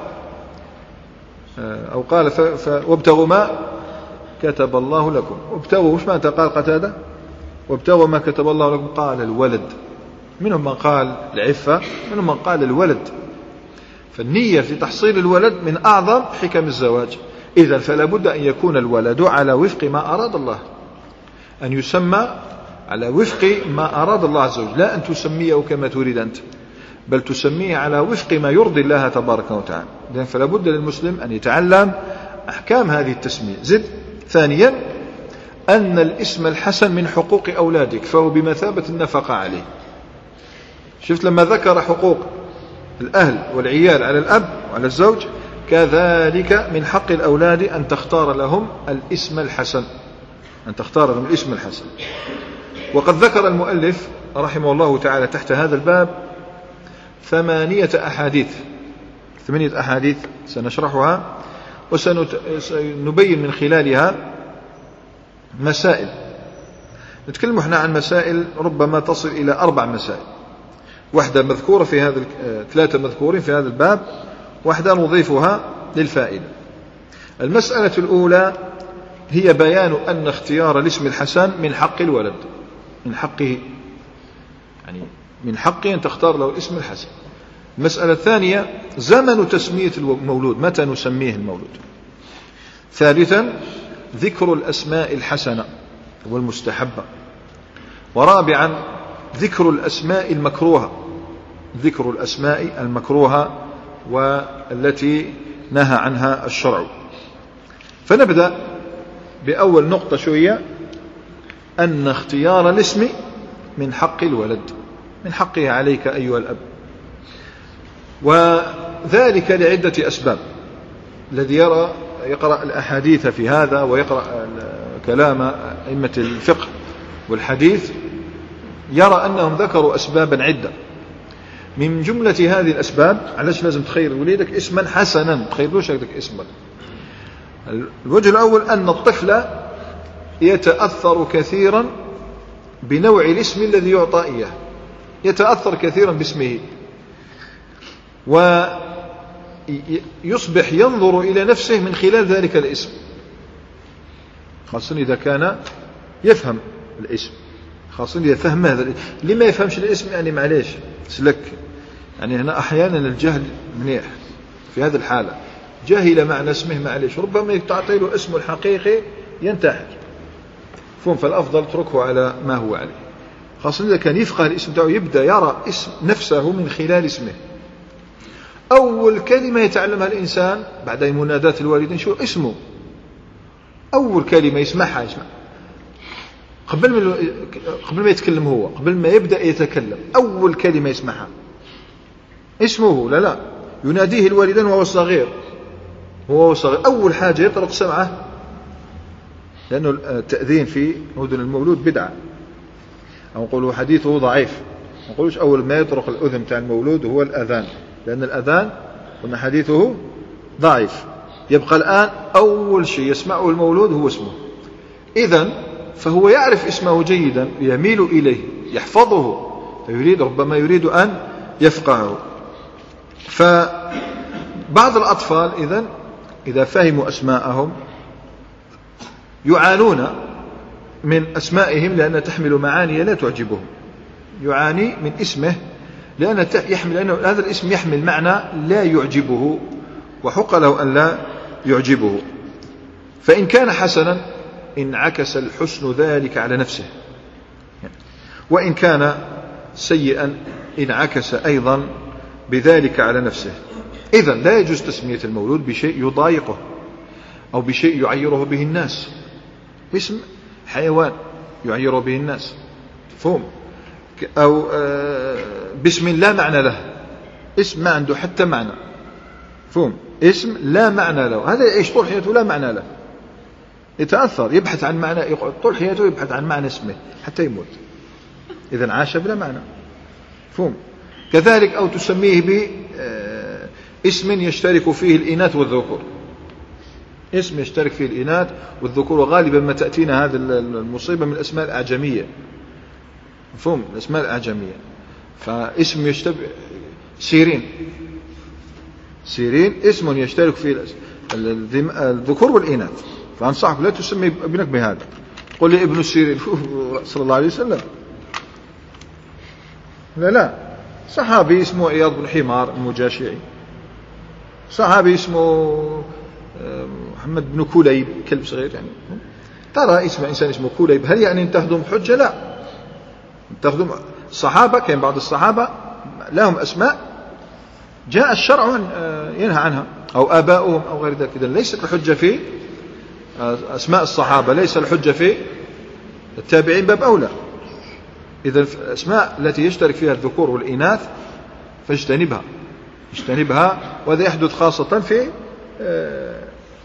أو قال وابتغوا ما كتب الله لكم. وابتغوا مش معنى قال قتادة وابتغوا ما كتب الله لكم؟ قال الولد، منهم من قال العفة، منهم من قال الولد. فالنية في تحصيل الولد من أعظم حكم الزواج. إذن فلا بد أن يكون الولد على وفق ما أراد الله، أن يسمى على وفق ما أراد الله عز وجل، لا أن تسميه كما تريد أنت، بل تسميه على وفق ما يرضي الله تبارك وتعالى. إذن فلا بد للمسلم أن يتعلم أحكام هذه التسمية. زد ثانيا أن الاسم الحسن من حقوق أولادك، فهو بمثابة النفقة عليه. شفت لما ذكر حقوق الأهل والعيال على الأب وعلى الزوج، كذلك من حق الأولاد أن تختار لهم الاسم الحسن، أن تختار لهم الاسم الحسن. وقد ذكر المؤلف رحمه الله تعالى تحت هذا الباب 8 أحاديث سنشرحها وسنبين من خلالها مسائل. نتكلم احنا عن مسائل ربما تصل إلى 4 مسائل، واحدة مذكورة في هذا 3 مذكورين في هذا الباب، واحدة نضيفها للفائدة. المسألة الأولى هي بيان أن اختيار الاسم الحسن من حق الولد، من حقه، يعني من حقه أن تختار له الاسم الحسن. المسألة الثانية زمن تسمية المولود، متى نسميه المولود. ثالثا ذكر الأسماء الحسنة والمستحبة. ورابعا ذكر الأسماء المكروهة والتي نهى عنها الشرع. فنبدأ بأول نقطة شوية، أن اختيار الاسم من حق الولد، من حقه عليك أيها الأب، وذلك لعدة أسباب. الذي يقرأ الأحاديث في هذا ويقرأ كلام أئمة الفقه والحديث يرى أنهم ذكروا أسبابا عدة. من جملة هذه الأسباب، علاش لازم تخير وليدك اسما حسنا، تخيرلوش هكذا اسما. الوجه الأول أن الطفل يتأثر كثيرا بنوع الاسم الذي يعطى إياه، يتأثر كثيرا باسمه، ويصبح ينظر إلى نفسه من خلال ذلك الاسم، خاصة إذا كان يفهم الاسم، خاصة إذا فهم هذا الاسم. اللي ما يفهمش الاسم يعني معليش سلك، يعني هنا أحيانا الجهل منيح في هذه الحالة، جاهل معنى اسمه معليش، ربما تعطي له اسمه الحقيقي ينتحر، فالأفضل تركه على ما هو عليه، خاصة إذا كان يفقه الاسم تاعه، يبدأ يرى اسم نفسه من خلال اسمه. أول كلمة يتعلمها الإنسان بعد منادات الوالدين شو اسمه، أول كلمة يسمعها قبل ما يتكلم هو، قبل ما يبدأ يتكلم، أول كلمة يسمعها اسمه. لا يناديه الوالدين وهو صغير، أول حاجة يطرق سمعه، لأنه التأذين في أذن المولود بدعة، أو نقولوا حديثه ضعيف، ما نقولوش أول ما يطرق الأذن تاع المولود هو الأذان، لأن الأذان قلنا حديثه ضعيف. يبقى الآن أول شيء يسمعه المولود هو اسمه. إذن فهو يعرف اسمه جيدا، يميل إليه، يحفظه، ربما يريد أن يفقهه. فبعض الأطفال إذا فهموا أسماءهم يعانون من أسمائهم، لأنها تحمل معاني لا تعجبهم. يعاني من اسمه لأنه هذا الاسم يحمل معنى لا يعجبه، وحق له أن لا يعجبه. فإن كان حسنا انعكس الحسن ذلك على نفسه، وإن كان سيئا انعكس أيضا بذلك على نفسه. إذن لا يجوز تسمية المولود بشيء يضايقه أو بشيء يعيره به الناس، اسم حيوان يعير به الناس، فهم، أو باسم لا معنى له، اسم ما عنده حتى معنى، فهم، اسم لا معنى له، هذا يعيش طول حياته لا معنى له، يتأثر، يبحث عن معنى، يقعد طول حياته يبحث عن معنى اسمه حتى يموت، إذن عاش بلا معنى، فهم. كذلك أو تسميه باسم يشترك فيه الإناث والذكور، اسم يشترك فيه الإناث والذكور، وغالبا ما تأتينا هذه المصيبة من الأسماء الأعجمية، مفهوم، الأسماء الأعجمية. فاسم يشتبه سيرين اسم يشترك فيه الذكور والإناث، فأنصحك لا تسمي ابنك بهذا، قل لي ابن سيرين صلى الله عليه وسلم، لا صحابي اسمه عياض بن حمار المجاشعي، صحابي اسمه محمد بن كليب كلب صغير، يعني ترى اسم إنسان اسمه كليب، هل يعني تخدم حجة؟ لا، تخدم الصحابة، كان بعض الصحابة لهم أسماء جاء الشرع ينهى عنها، أو آباؤهم أو غير ذلك. إذن ليست الحجة في أسماء الصحابة، ليس الحجة في التابعين باب أولى. إذن الأسماء التي يشترك فيها الذكور والإناث فاجتنبها، وهذا يحدث خاصة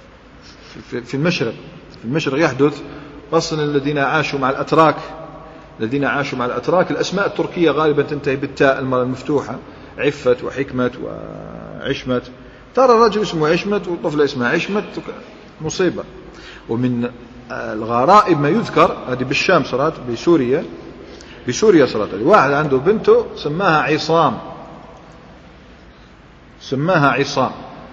في المشرق، يحدث خاصة الذين عاشوا مع الأتراك الذين عاشوا مع الأتراك. الأسماء التركية غالبا تنتهي بالتاء المفتوحة، عفة وحكمة وعشمة. ترى الرجل اسمه عشمة والطفل اسمه عشمة، مصيبة. ومن الغرائب ما يذكر، هذه بالشام صارت، بسوريا صارت، واحد عنده بنته سماها عصام،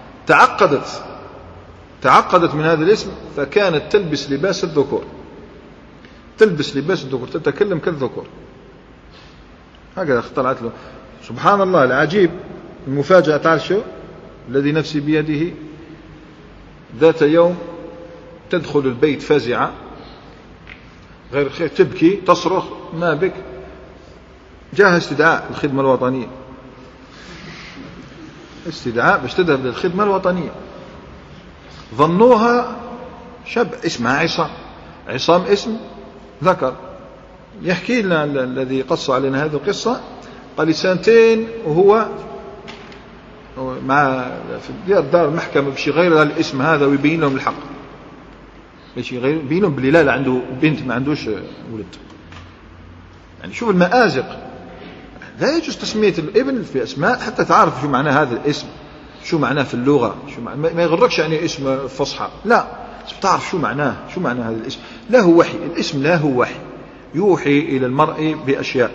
تعقدت من هذا الاسم، فكانت تلبس لباس الذكور، تتكلم كالذكور، هكذا اخترعت له. سبحان الله العجيب، المفاجأة تعرف شو؟ الذي نفسي بيده، ذات يوم تدخل البيت فزعة غير خير، تبكي تصرخ، ما بك؟ جاءها استدعاء الخدمة الوطنية، استدعاء باش تذهب للخدمة الوطنية. ظنوها شاب اسمها عصام اسم ذكر. يحكي لنا الذي قص علينا هذه القصة، قال لي سنتين وهو مع في دار المحكمة باش يغير الاسم هذا ويبين لهم الحق، باش يبين لهم بلي لا عنده بنت ما عندوش ولد. يعني شوف المآزق، لا يجوز تسمية الابن في أسماء حتى تعرف شو معنى هذا الاسم، شو معناه في اللغة، ما يغرقش يعني اسم فصحى، لا تعرف شو معناه هذا الاسم. له وحي، الاسم له وحي يوحي إلى المرء بأشياء.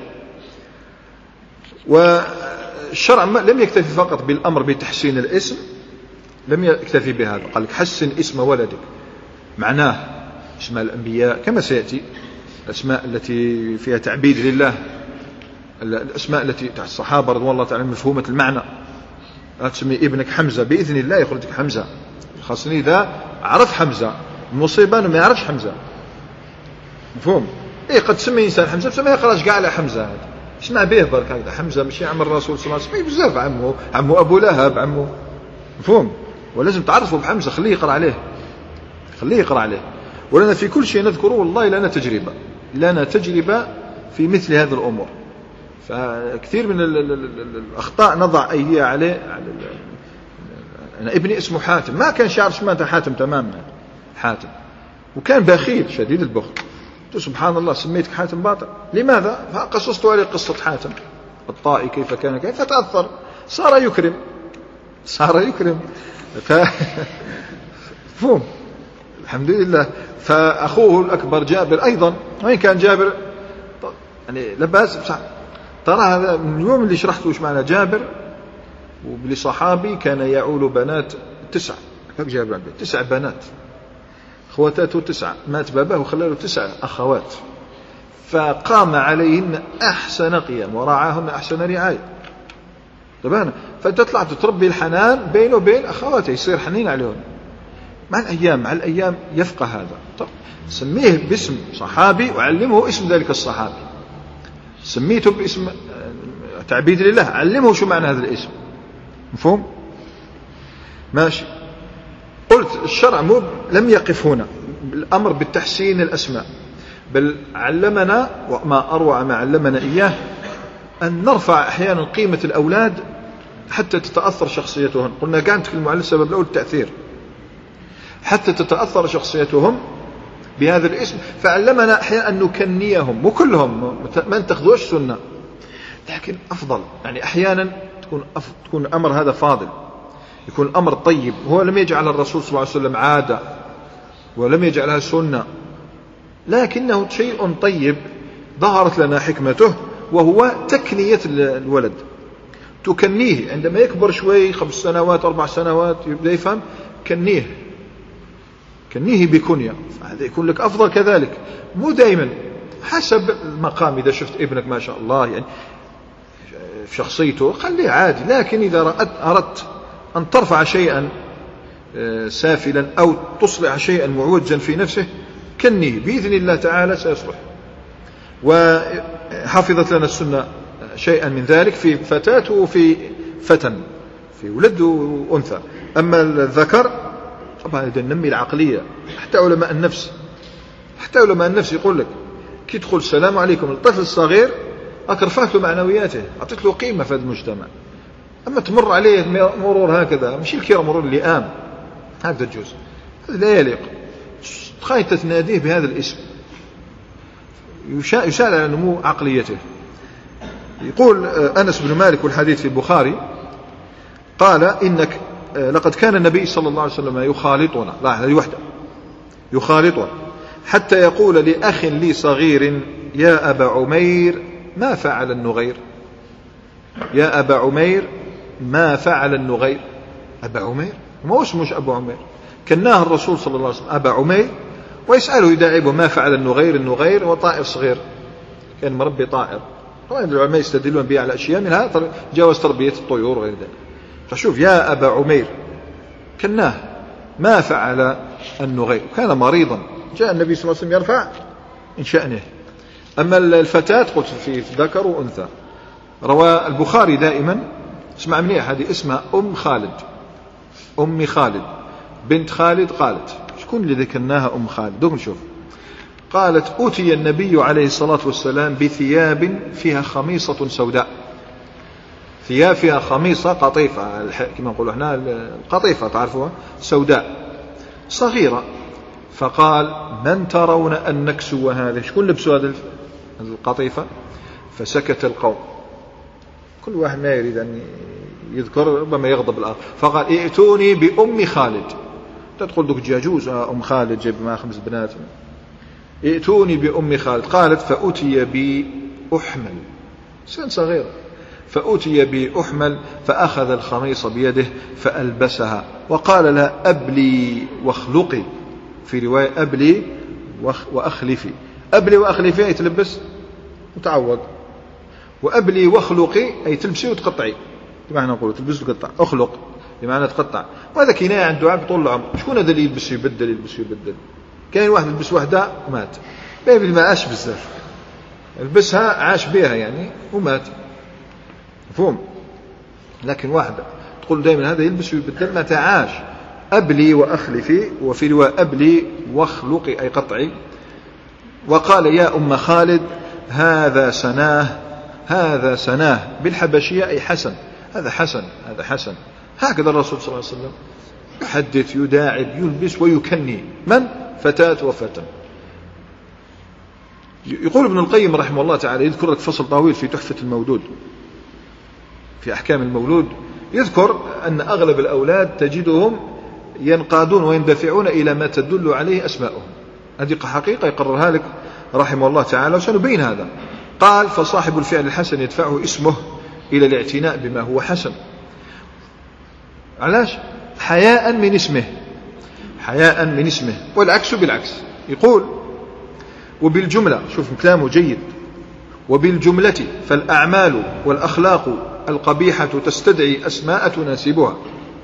والشرع لم يكتفي فقط بالأمر بتحسين الاسم، لم يكتفي بهذا، قال لك حسن اسم ولدك، معناه اسماء الأنبياء كما سيأتي، الأسماء التي فيها تعبيد لله، الأسماء التي تحت الصحابة رضوان الله تعالى مفهومة المعنى. لا تسمي ابنك حمزة، بإذن الله يخرجك حمزة، خاصة إذا عرف حمزة. المصيبة أنه ما يعرفش حمزة، مفهوم؟ إيه قد تسمي إنسان حمزة بس ما يقراش قاع على حمزة، هذا اسمع به برك، هذا حمزة مش عم الرسول صلى الله عليه وسلم بزاف، عمه أبو لهب، عمه، مفهوم؟ ولازم تعرفه بحمزة، خليه يقرأ عليه. ولنا في كل شيء نذكره والله لنا تجربة في مثل هذه الأمور. فكثير من الأخطاء نضع أيديها عليه. أنا ابني اسمه حاتم، ما كان شعر اسمه حاتم تماما، حاتم، وكان بخيل شديد البخل. سبحان الله سميتك حاتم باطل، لماذا؟ فقصصت عليه قصة حاتم الطائي كيف كان فتأثر، صار يكرم فهم، الحمد لله. فأخوه الأكبر جابر أيضا، وين كان جابر يعني لباس ترى هذا من اليوم اللي شرحته وش معنى جابر، وبلي صحابي كان يعول بنات 9، هيك جابر عنده 9 بنات، اخواتاته 9، مات باباه وخلى له 9 أخوات، فقام عليهن أحسن قيام ورعاهن أحسن رعاية. طبعا فتطلع تتربي الحنان بينه وبين أخواته، يصير حنين عليهم. مع الأيام يفقه هذا. طب سميه باسم صحابي وعلمه اسم ذلك الصحابي، سميته باسم تعبيد لله، علمه شو معنى هذا الاسم، مفهوم؟ ماشي. قلت الشرع لم يقف هنا الأمر بالتحسين الأسماء، بل علمنا، وما أروع ما علمنا إياه، أن نرفع أحيانا قيمة الأولاد حتى تتأثر شخصيتهم. قلنا قاعد نتكلم على السبب الأول التأثير، حتى تتأثر شخصيتهم بهذا الاسم. فعلمنا أحيانا أن نكنيهم، وكلهم ما نتخذوش سنة، لكن أفضل يعني أحيانا تكون أمر هذا فاضل، يكون أمر طيب. هو لم يجعل الرسول صلى الله عليه وسلم عادة ولم يجعلها سنة، لكنه شيء طيب ظهرت لنا حكمته، وهو تكنية الولد. تكنيه عندما يكبر شوي 5 سنوات 4 سنوات يبدأ يفهم، كنيه بكنية، هذا يكون لك أفضل. كذلك مو دائما حسب المقام، إذا شفت ابنك ما شاء الله يعني في شخصيته خليه عادي، لكن إذا أردت أن ترفع شيئا سافلا أو تصلح شيئا معوجا في نفسه كنيه، بإذن الله تعالى سيصلح. وحفظت لنا السنة شيئا من ذلك في فتاة وفي فتى، في ولد وأنثى. أما الذكر طبعا هذا نمي العقلية. حتى علماء النفس يقول لك كي تدخل السلام عليكم الطفل الصغير رفعت له معنوياته، أعطيت له قيمة في هذا المجتمع. أما تمر عليه مرور هكذا مش الكرة مرور اللئام، هذا الجزء هذا لا يليق. تخيل تناديه بهذا الاسم، يساعد على نمو عقليته. يقول أنس بن مالك والحديث في البخاري قال إنك لقد كان النبي صلى الله عليه وسلم يخالطنا، لا هذه وحده، يخالطنا حتى يقول لأخ لي صغير يا أبا عمير ما فعل النغير، يا أبا عمير ما فعل النغير. أبا عمير ما اسمه أبو عمير، كناه الرسول صلى الله عليه وسلم أبا عمير، ويسأله يداعبه ما فعل النغير. النغير وطائر صغير كان مربي طائر، طبعا العلماء يستدلون به على أشياء منها جواز تربية الطيور وغير ذلك. فشوف يا أبا عمير كناه ما فعل النغير، كان مريضا جاء النبي صلى الله عليه وسلم يرفع من شأنه. أما الفتاة قلت في ذكر وأنثى. روى البخاري دائما، اسمع منيح، هذه اسمها أم خالد، أم خالد بنت خالد. قالت شكون اللي ذكرناها أم خالد؟ دوك نشوف. قالت أتي النبي عليه الصلاة والسلام بثياب فيها خميصة سوداء، ثياب فيها خميصة قطيفة كما نقول احنا القطيفة تعرفوها، سوداء صغيرة. فقال من ترون أن نكسو هذا؟ شكون لبسوا هذه القطيفة؟ فسكت القوم، كل واحد ما يريد أن يذكر ربما يغضب الآخر. فقال ائتوني بأم خالد. تدخل دوك جاجوز أم خالد جيب معها 5 بنات، ائتوني بأم خالد. قالت فأتي بي أحمل، سن صغيرة، فأتي بي أحمل فأخذ الخميص بيده فألبسها وقال لها أبلي واخلقي، في رواية أبلي وأخلفي. أبلي وأخلفي أي تلبس وتعوض، وأبلي واخلقي أي تلبسي وتقطعي، بمعنى نقول تلبس وتقطع، أخلق بمعنى تقطع. وهذا كناية عن دعاء بطول العمر. شكون هذا اللي يلبس يبدل يلبس يبدل؟ كاين واحد يلبس وحدة ومات، بين ما عاش بزاف، لبسها عاش بها يعني ومات، مفهوم. لكن واحد تقول دائما هذا يلبس ويبدل ما تعاش. أبلي وأخلفي، وفي رواية أبلي واخلقي أي قطعي. وقال يا أم خالد هذا سناه، هذا سناه بالحبشية أي حسن، هذا حسن، هذا حسن. هكذا الرسول صلى الله عليه وسلم يحدث يداعب يلبس ويكني من؟ فتاة وفتى. يقول ابن القيم رحمه الله تعالى، يذكر لك فصل طويل في تحفة المولود في أحكام المولود، يذكر أن أغلب الأولاد تجدهم ينقادون ويندفعون إلى ما تدل عليه أسماؤهم. هذه حقيقة يقررها لك رحمه الله تعالى، وسنبين هذا. قال فصاحب الفعل الحسن يدفعه اسمه إلى الاعتناء بما هو حسن. علاش؟ حياء من اسمه، حياء من اسمه، والعكس بالعكس. يقول وبالجملة، شوف كلامه جيد، وبالجملة فالأعمال والأخلاق القبيحة تستدعي أسماء تناسبها،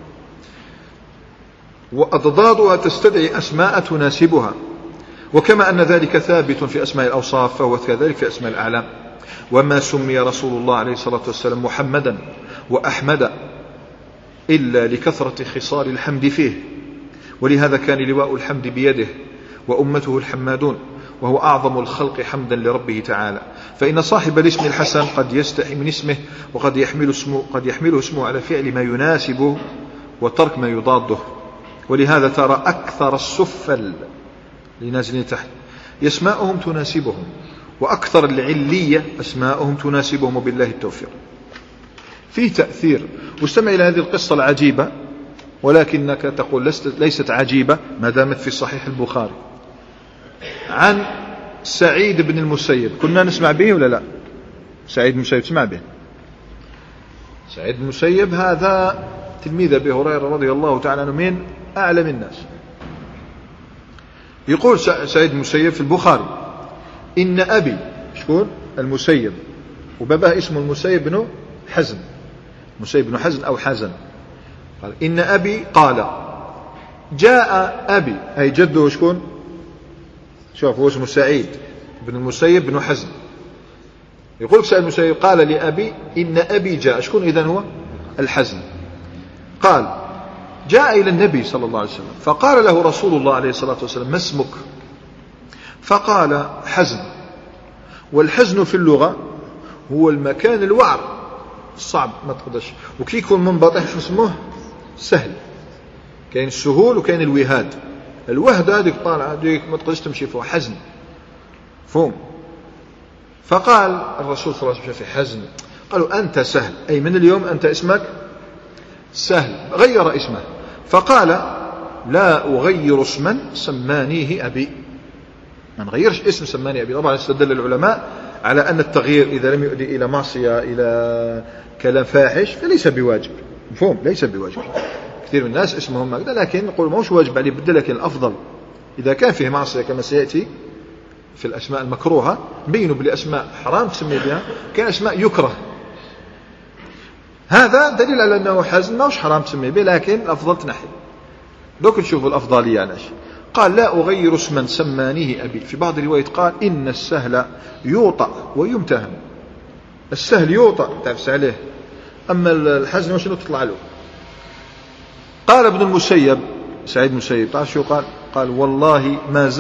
وأضدادها تستدعي أسماء تناسبها، وكما أن ذلك ثابت في أسماء الأوصاف فهو كذلك في أسماء الأعلام. وما سمي رسول الله عليه الصلاة والسلام محمدا وأحمد إلا لكثرة خصال الحمد فيه، ولهذا كان لواء الحمد بيده وأمته الحمادون، وهو أعظم الخلق حمدا لربه تعالى. فإن صاحب الاسم الحسن قد يستحي من اسمه، وقد يحمله اسمه على فعل ما يناسبه وترك ما يضاده. ولهذا ترى أكثر السفل لنازلين تحت أسماؤهم تناسبهم، وأكثر العلية أسماؤهم تناسبهم، وبالله التوفيق. فيه تأثير. واستمع إلى هذه القصة العجيبة، ولكنك تقول ليست عجيبة ما دامت في صحيح البخاري، عن سعيد بن المسيب. كنا نسمع به ولا لا؟ سعيد بن المسيب تسمع به. سعيد بن المسيب هذا تلميذ أبي هريرة رضي الله تعالى عنه، من أعلم الناس. يقول سعيد بن المسيب في البخاري إن أبي، شكون؟ المسيب، وباباه اسمه المسيب بن حزن، مسيب بن حزن أو حزن. قال إن أبي قال جاء أبي، أي جده شكون؟ شوف هو اسمه سعيد بن المسيب بن حزن. يقول سعيد بن المسيب قال لأبي إن أبي جاء، شكون إذن هو؟ الحزن. قال جاء إلى النبي صلى الله عليه وسلم فقال له رسول الله عليه الصلاة والسلام ما اسمك؟ فقال حزن. والحزن في اللغة هو المكان الوعر الصعب ما تقدرش، وكي يكون منبطح شو اسمه؟ سهل. كاين السهول وكاين الوهاد. الوهد هذيك طالعه هذيك ما تقدرش تمشي فوق، حزن فهم. فقال الرسول صلى الله عليه وسلم في حزن، قالوا أنت سهل، أي من اليوم أنت اسمك سهل. غير اسمه فقال لا أغير اسما سمانيه أبي، ما نغيرش اسم سماني أبي. طبعا استدل العلماء على أن التغيير إذا لم يؤدي إلى معصية إلى كلام فاحش فليس بواجب، مفهوم، ليس بواجب. كثير من الناس اسمهم هكذا لكن نقول موش واجب عليه بدل، لكن الأفضل إذا كان فيه معصية كما سيأتي في الأسماء المكروهة نبينوا بالأسماء حرام تسمي بها، كان أسماء يكره، هذا دليل على أنه حزن موش حرام تسمي به، لكن الأفضل تنحي. دوك نشوفوا الأفضلية علاش. قال لا أغير اسما سمانيه أبي. في بعض الروايات قال إن السهل يوطأ ويمتهن. السهل يوطأ تعرف عليه، أما الحزن وشنو تطلع له. قال ابن المسيب، سعيد المسيب، تعرف شو قال؟ قال والله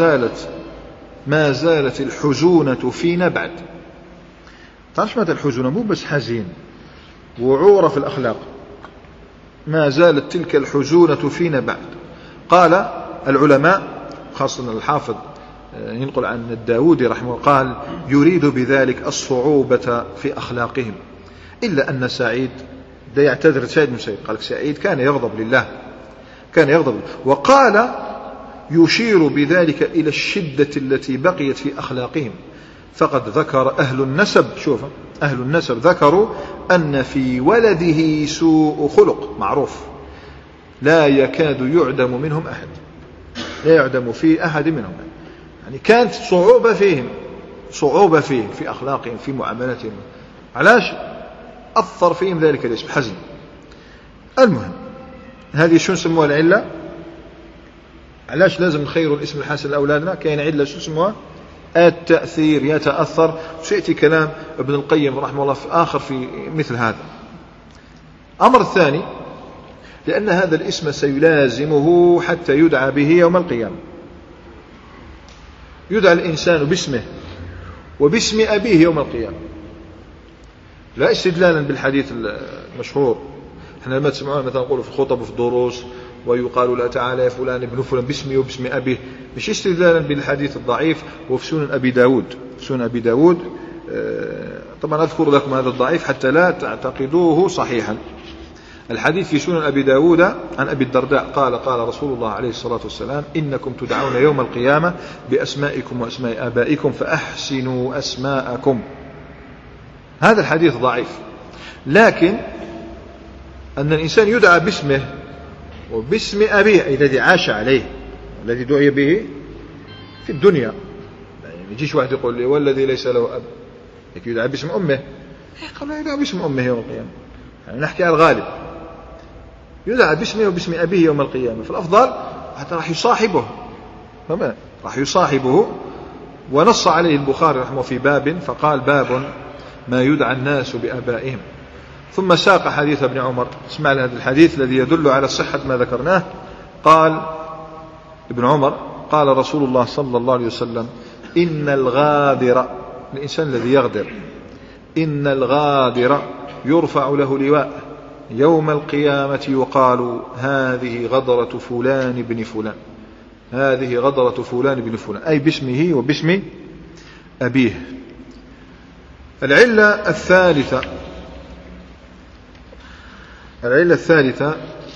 ما زالت الحزونة فينا بعد. تعرف ماذا الحزونة؟ مو بس حزين وعورة في الأخلاق، ما زالت تلك الحزونة فينا بعد. قال العلماء خاصة الحافظ ينقل عن الداودي رحمه الله قال يريد بذلك الصعوبة في أخلاقهم، إلا أن سعيد ده يعتذر. سعيد المسيب قال سعيد كان يغضب لله، كان يغضب، وقال يشير بذلك إلى الشدة التي بقيت في أخلاقهم. فقد ذكر أهل النسب، شوف أهل النسب ذكروا أن في ولده سوء خلق معروف لا يكاد يعدم منهم أحد، لا يعدم في أحد منهم، يعني كانت صعوبة فيهم في أخلاقهم في معاملاتهم. علاش؟ أثر فيهم ذلك الاسم حزن. المهم هذه شو نسموها العلة؟ علاش لازم نخيروا الاسم الحسن لأولادنا؟ كاين علة شو نسموها؟ التأثير، يتأثر. سيأتي كلام ابن القيم رحمه الله في آخر في مثل هذا. أمر الثاني لأن هذا الاسم سيلازمه حتى يدعى به يوم القيامة. يدعى الإنسان باسمه وباسم أبيه يوم القيامة، لا استدلالا بالحديث المشهور. احنا لما تسمعون مثلا نقولوا في الخطب وفي الدروس ويقال لا تعالى يا فلان ابن فلان باسمي وباسم أبيه، مش استدلالا بالحديث الضعيف. وفي سنن أبي داود، سنن أبي داود طبعا أذكر لكم هذا الضعيف حتى لا تعتقدوه صحيحا. الحديث في سنن أبي داود عن أبي الدرداء قال رسول الله عليه الصلاة والسلام إنكم تدعون يوم القيامة بأسمائكم وأسماء آبائكم فأحسنوا أسماءكم. هذا الحديث ضعيف، لكن أن الإنسان يدعى باسمه وباسم أبيه أي الذي عاش عليه الذي دعي به في الدنيا. يعني يجيش واحد يقول لي والذي ليس له أب يدعى باسم أمه، قبل يدعى باسم أمه يوم القيامة. يعني نحكي على الغالب، يدعى باسمه وباسم أبيه يوم القيامة. فالأفضل حتى راح يصاحبه، راح يصاحبه. ونص عليه البخاري رحمه في باب فقال باب ما يدعى الناس بآبائهم. ثم ساق حديث ابن عمر، اسمع هذا الحديث الذي يدل على صحة ما ذكرناه. قال ابن عمر قال رسول الله صلى الله عليه وسلم إن الغادر، الإنسان الذي يغدر، إن الغادر يرفع له لواء يوم القيامة يقال هذه غدرة فلان بن فلان، هذه غدرة فلان بن فلان، أي باسمه وباسم أبيه. العلة الثالثة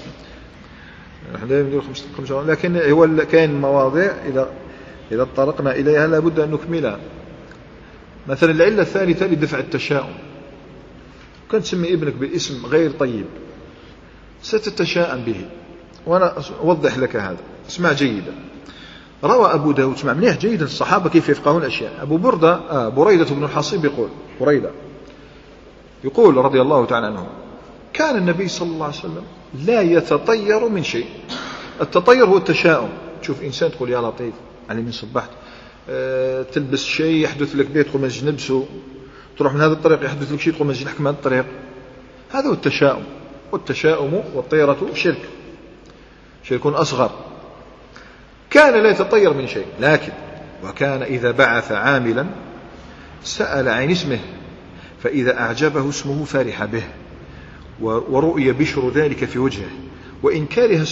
لكن هو كاين مواضيع إذا اطرقنا إليها لابد أن نكملها. مثلا العلة الثالثة لدفع التشاؤم. كنت تسمي ابنك باسم غير طيب ستتشاءم به، وأنا أوضح لك هذا. اسمع جيدا. روى أبو داود، اسمع مليح جيدا الصحابة كيف يفقهون الأشياء. أبو بريدة بن الحصيب يقول، بريدة يقول رضي الله تعالى عنه كان النبي صلى الله عليه وسلم لا يتطير من شيء. التطير هو التشاؤم. تشوف إنسان تقول يا لطيف علي من صبحت، تلبس شيء يحدث لك بيت تقول ما نجي نلبسه، تروح من هذا الطريق يحدث لك شيء تقول ما نجي نحكم هذا الطريق. هذا هو التشاؤم. والتشاؤم والطيرة شرك أصغر. كان لا يتطير من شيء، لكن وكان إذا بعث عاملا سأل عن اسمه فإذا أعجبه اسمه فرح به ورؤي بشر ذلك في وجهه، وإن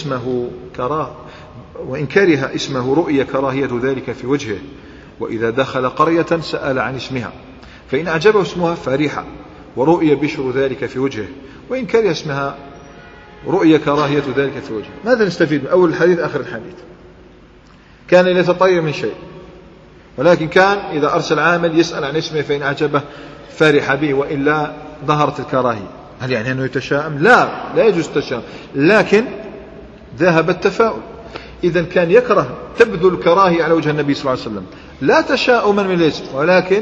كره اسمه رؤي كراهية ذلك في وجهه. وإذا دخل قرية سأل عن اسمها فإن أعجبه اسمها فرح ورؤي بشر ذلك في وجهه، وإن كره اسمها رؤي كراهية ذلك في وجهه. ماذا نستفيد من أول الحديث آخر الحديث؟ كان لا يتطير من شيء، ولكن كان إذا أرسل عامل يسأل عن اسمه، فإن أعجبه فرح به وإلا ظهرت الكراهية. هل يعني أنه يتشائم؟ لا يجوز التشاؤم، لكن ذهب التفاؤل. إذا كان يكره تبذل الكراهية على وجه النبي صلى الله عليه وسلم، لا تشاؤما من الاسم، ولكن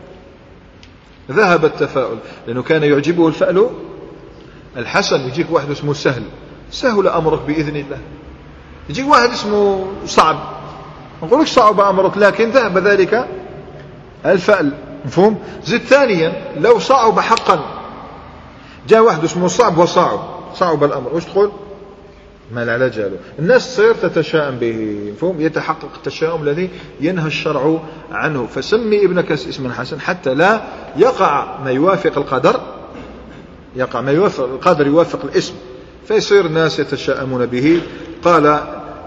ذهب التفاؤل، لأنه كان يعجبه الفأل الحسن. يجيك واحد اسمه سهل أمرك بإذن الله، يجيك واحد اسمه صعب، نقولك صعب أمرك، لكن ذهب ذلك الفأل. مفهوم؟ زد ثانيا، لو صعب حقا، جاء واحد اسمه صعب صعب الأمر، وش تقول؟ ما العلاج له. الناس تصير تتشائم به. مفهوم؟ يتحقق التشاؤم الذي ينهى الشرع عنه. فسمي ابنك اسما حسن حتى لا يقع ما يوافق القدر، يوافق الاسم، فيصير الناس يتشائمون به. قال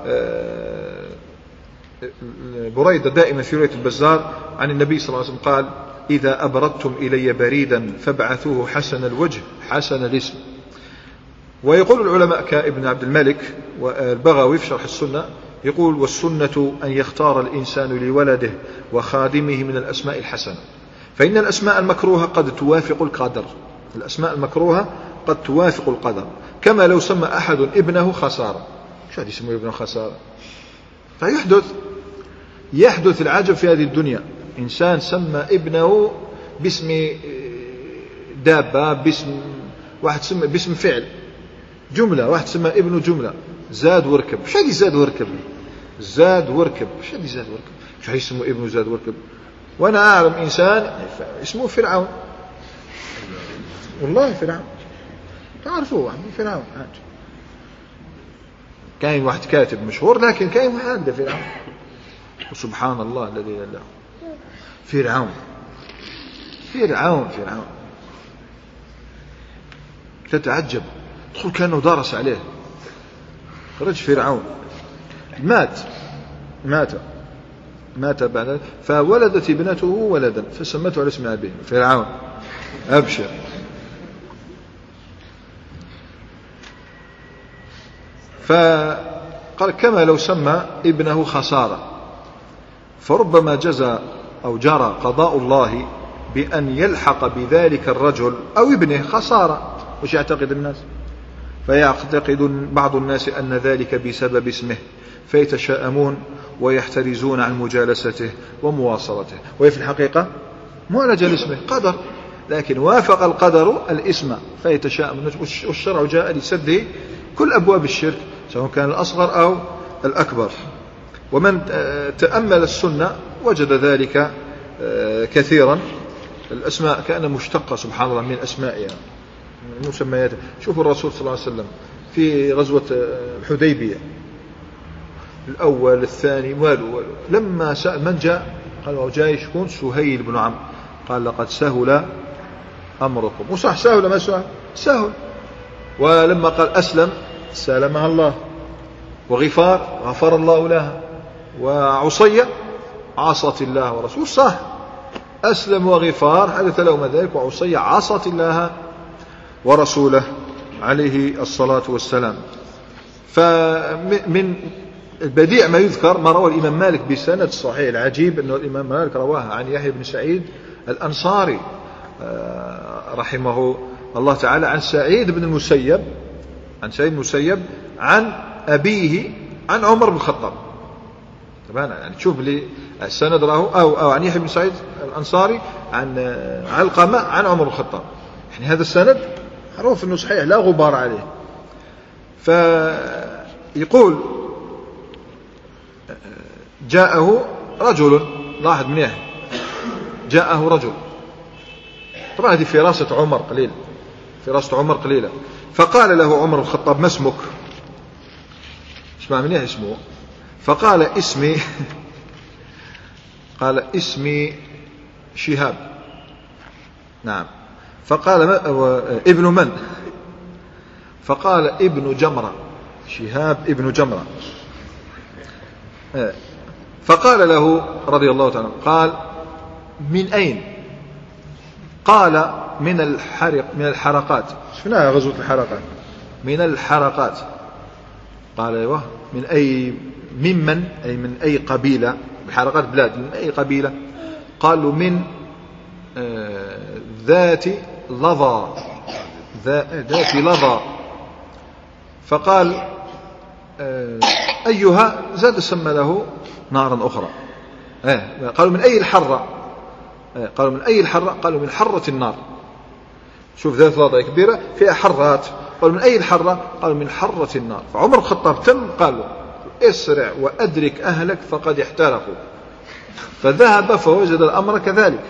بريدة دائما في رواية البزار عن النبي صلى الله عليه وسلم قال: إذا أبردتم إلي بريدا فابعثوه حسن الوجه حسن الاسم. ويقول العلماء كابن عبد الملك والبغوي في شرح السنة، يقول: والسنة أن يختار الإنسان لولده وخادمه من الأسماء الحسنة، فإن الأسماء المكروهة قد توافق القدر. الأسماء المكروهة قد توافق القدر، كما لو سمى أحد ابنه خسارة. شو هذا يسمى ابنه خسارة؟ يحدث العجب في هذه الدنيا. إنسان سمى ابنه باسم دابة، باسم واحد سمى باسم فعل جملة، واحد سمى ابنه جملة، زاد وركب. شو هذه زاد وركب؟ زاد وركب، شو هذه زاد وركب؟ شو يسمى ابنه زاد وركب؟ وأنا أعلم إنسان اسمه فرعون، والله فرعون، تعرفوه فرعون. كاين واحد كاتب مشهور، لكن كاين واحد فرعون، وسبحان الله الذي لا إله. فرعون تتعجب، تقول كأنه درس عليه. خرج فرعون، مات بعد، فولدت ابنته ولدا فسمته على اسم أبيه فرعون. أبشر. فقال: كما لو سمى ابنه خسارة، فربما جزى أو جرى قضاء الله بأن يلحق بذلك الرجل أو ابنه خسارة. وش يعتقد الناس؟ فيعتقد بعض الناس أن ذلك بسبب اسمه، فيتشائمون ويحترزون عن مجالسته ومواصلته، وهي في الحقيقة معالجة لاسمه قدر، لكن وافق القدر الاسم فيتشائم. والشرع جاء لسد كل أبواب الشرك، سواء كان الأصغر أو الأكبر. ومن تأمل السنة وجد ذلك كثيرا. الأسماء كأن مشتقة سبحان الله من أسمائها، من مسمياتها. شوفوا الرسول صلى الله عليه وسلم في غزوة الحديبية، الأول الثاني لما سأل من جاء، قال جاي شكون؟ سهيل بن عمرو. قال: لقد سهل أمركم. وصح سهل ما سهل. ولما قال أسلم سالمها الله، وغفار غفر الله لها، وعصية عصت الله ورسوله. صح، أسلم وغفار حدث لهم ذلك، وعصية عصت الله ورسوله عليه الصلاة والسلام. فمن البديع ما يذكر ما روى الإمام مالك بسند صحيح. العجيب أنه الإمام مالك رواه عن يحيى بن سعيد الأنصاري رحمه الله تعالى عن سعيد بن المسيب عن أبيه عن عمر بن الخطاب. طبعا يعني تشوف لي السند راه أو عن يحيى بن سعيد الأنصاري عن علقمة عن عمر بن الخطاب. يعني هذا السند معروف أنه صحيح لا غبار عليه. فيقول: جاءه رجل، لاحظ منيح، جاءه رجل. طبعا هذه فراسة عمر قليلة. فقال له عمر الخطاب: ما اسمك؟ اسمع منيح اسمه. فقال: اسمي قال: اسمي شهاب. نعم. فقال: ابن من؟ فقال: ابن جمرة. شهاب ابن جمرة. فقال له رضي الله تعالى، قال: من أين؟ قال من الحرقات، شفناها غزوة الحرقات، من الحرقات. قال أيوه من أي، ممن أي من أي قبيلة، الحرقات بلاد، من أي قبيلة؟ قالوا من ذات لظى، ذات لظى. فقال أيها، زاد سمى له نارا أخرى. قالوا من أي الحرة؟ قالوا من أي الحرة؟ قالوا من حرة النار. شوف ذات لظى كبيرة فيها حرات، قالوا من أي الحرة؟ قالوا من حرة النار. فعمر الخطاب تم قالوا اسرع وأدرك أهلك فقد احترقوا. فذهب فوجد الأمر كذلك،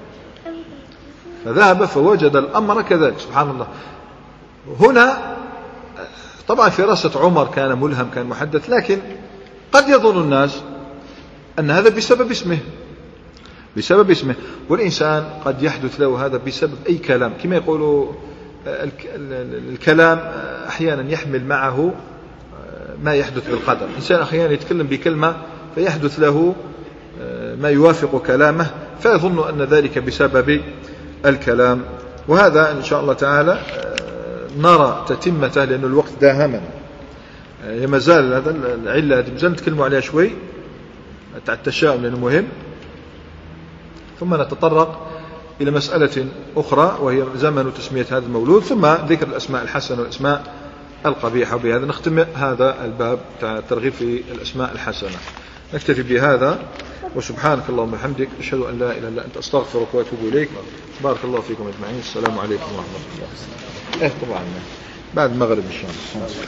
فذهب فوجد الأمر كذلك. سبحان الله. هنا طبعا فراسة عمر كان ملهم، كان محدث، لكن قد يظن الناس أن هذا بسبب اسمه، بسبب اسمه. والإنسان قد يحدث له هذا بسبب أي كلام، كما يقولوا الكلام أحيانا يحمل معه ما يحدث بالقدر. الإنسان أحيانا يتكلم بكلمة فيحدث له ما يوافق كلامه، فيظن أن ذلك بسبب الكلام. وهذا إن شاء الله تعالى نرى تتمته، لأن الوقت داهمنا. ما زال هذا العلة هذه مازال نتكلموا عليها شوي، تاع التشاؤم، لأنه مهم. ثم نتطرق إلى مسألة أخرى وهي زمن تسمية هذا المولود، ثم ذكر الأسماء الحسنة والأسماء القبيحة. وبهذا نختم هذا الباب تاع الترغيب في الأسماء الحسنة. نكتفي بهذا، وسبحانك اللهم وبحمدك، أشهد أن لا إله إلا أنت، أستغفرك وأتوب إليك. بارك الله فيكم أجمعين. السلام عليكم ورحمة الله. طبعا بعد المغرب إن شاء الله.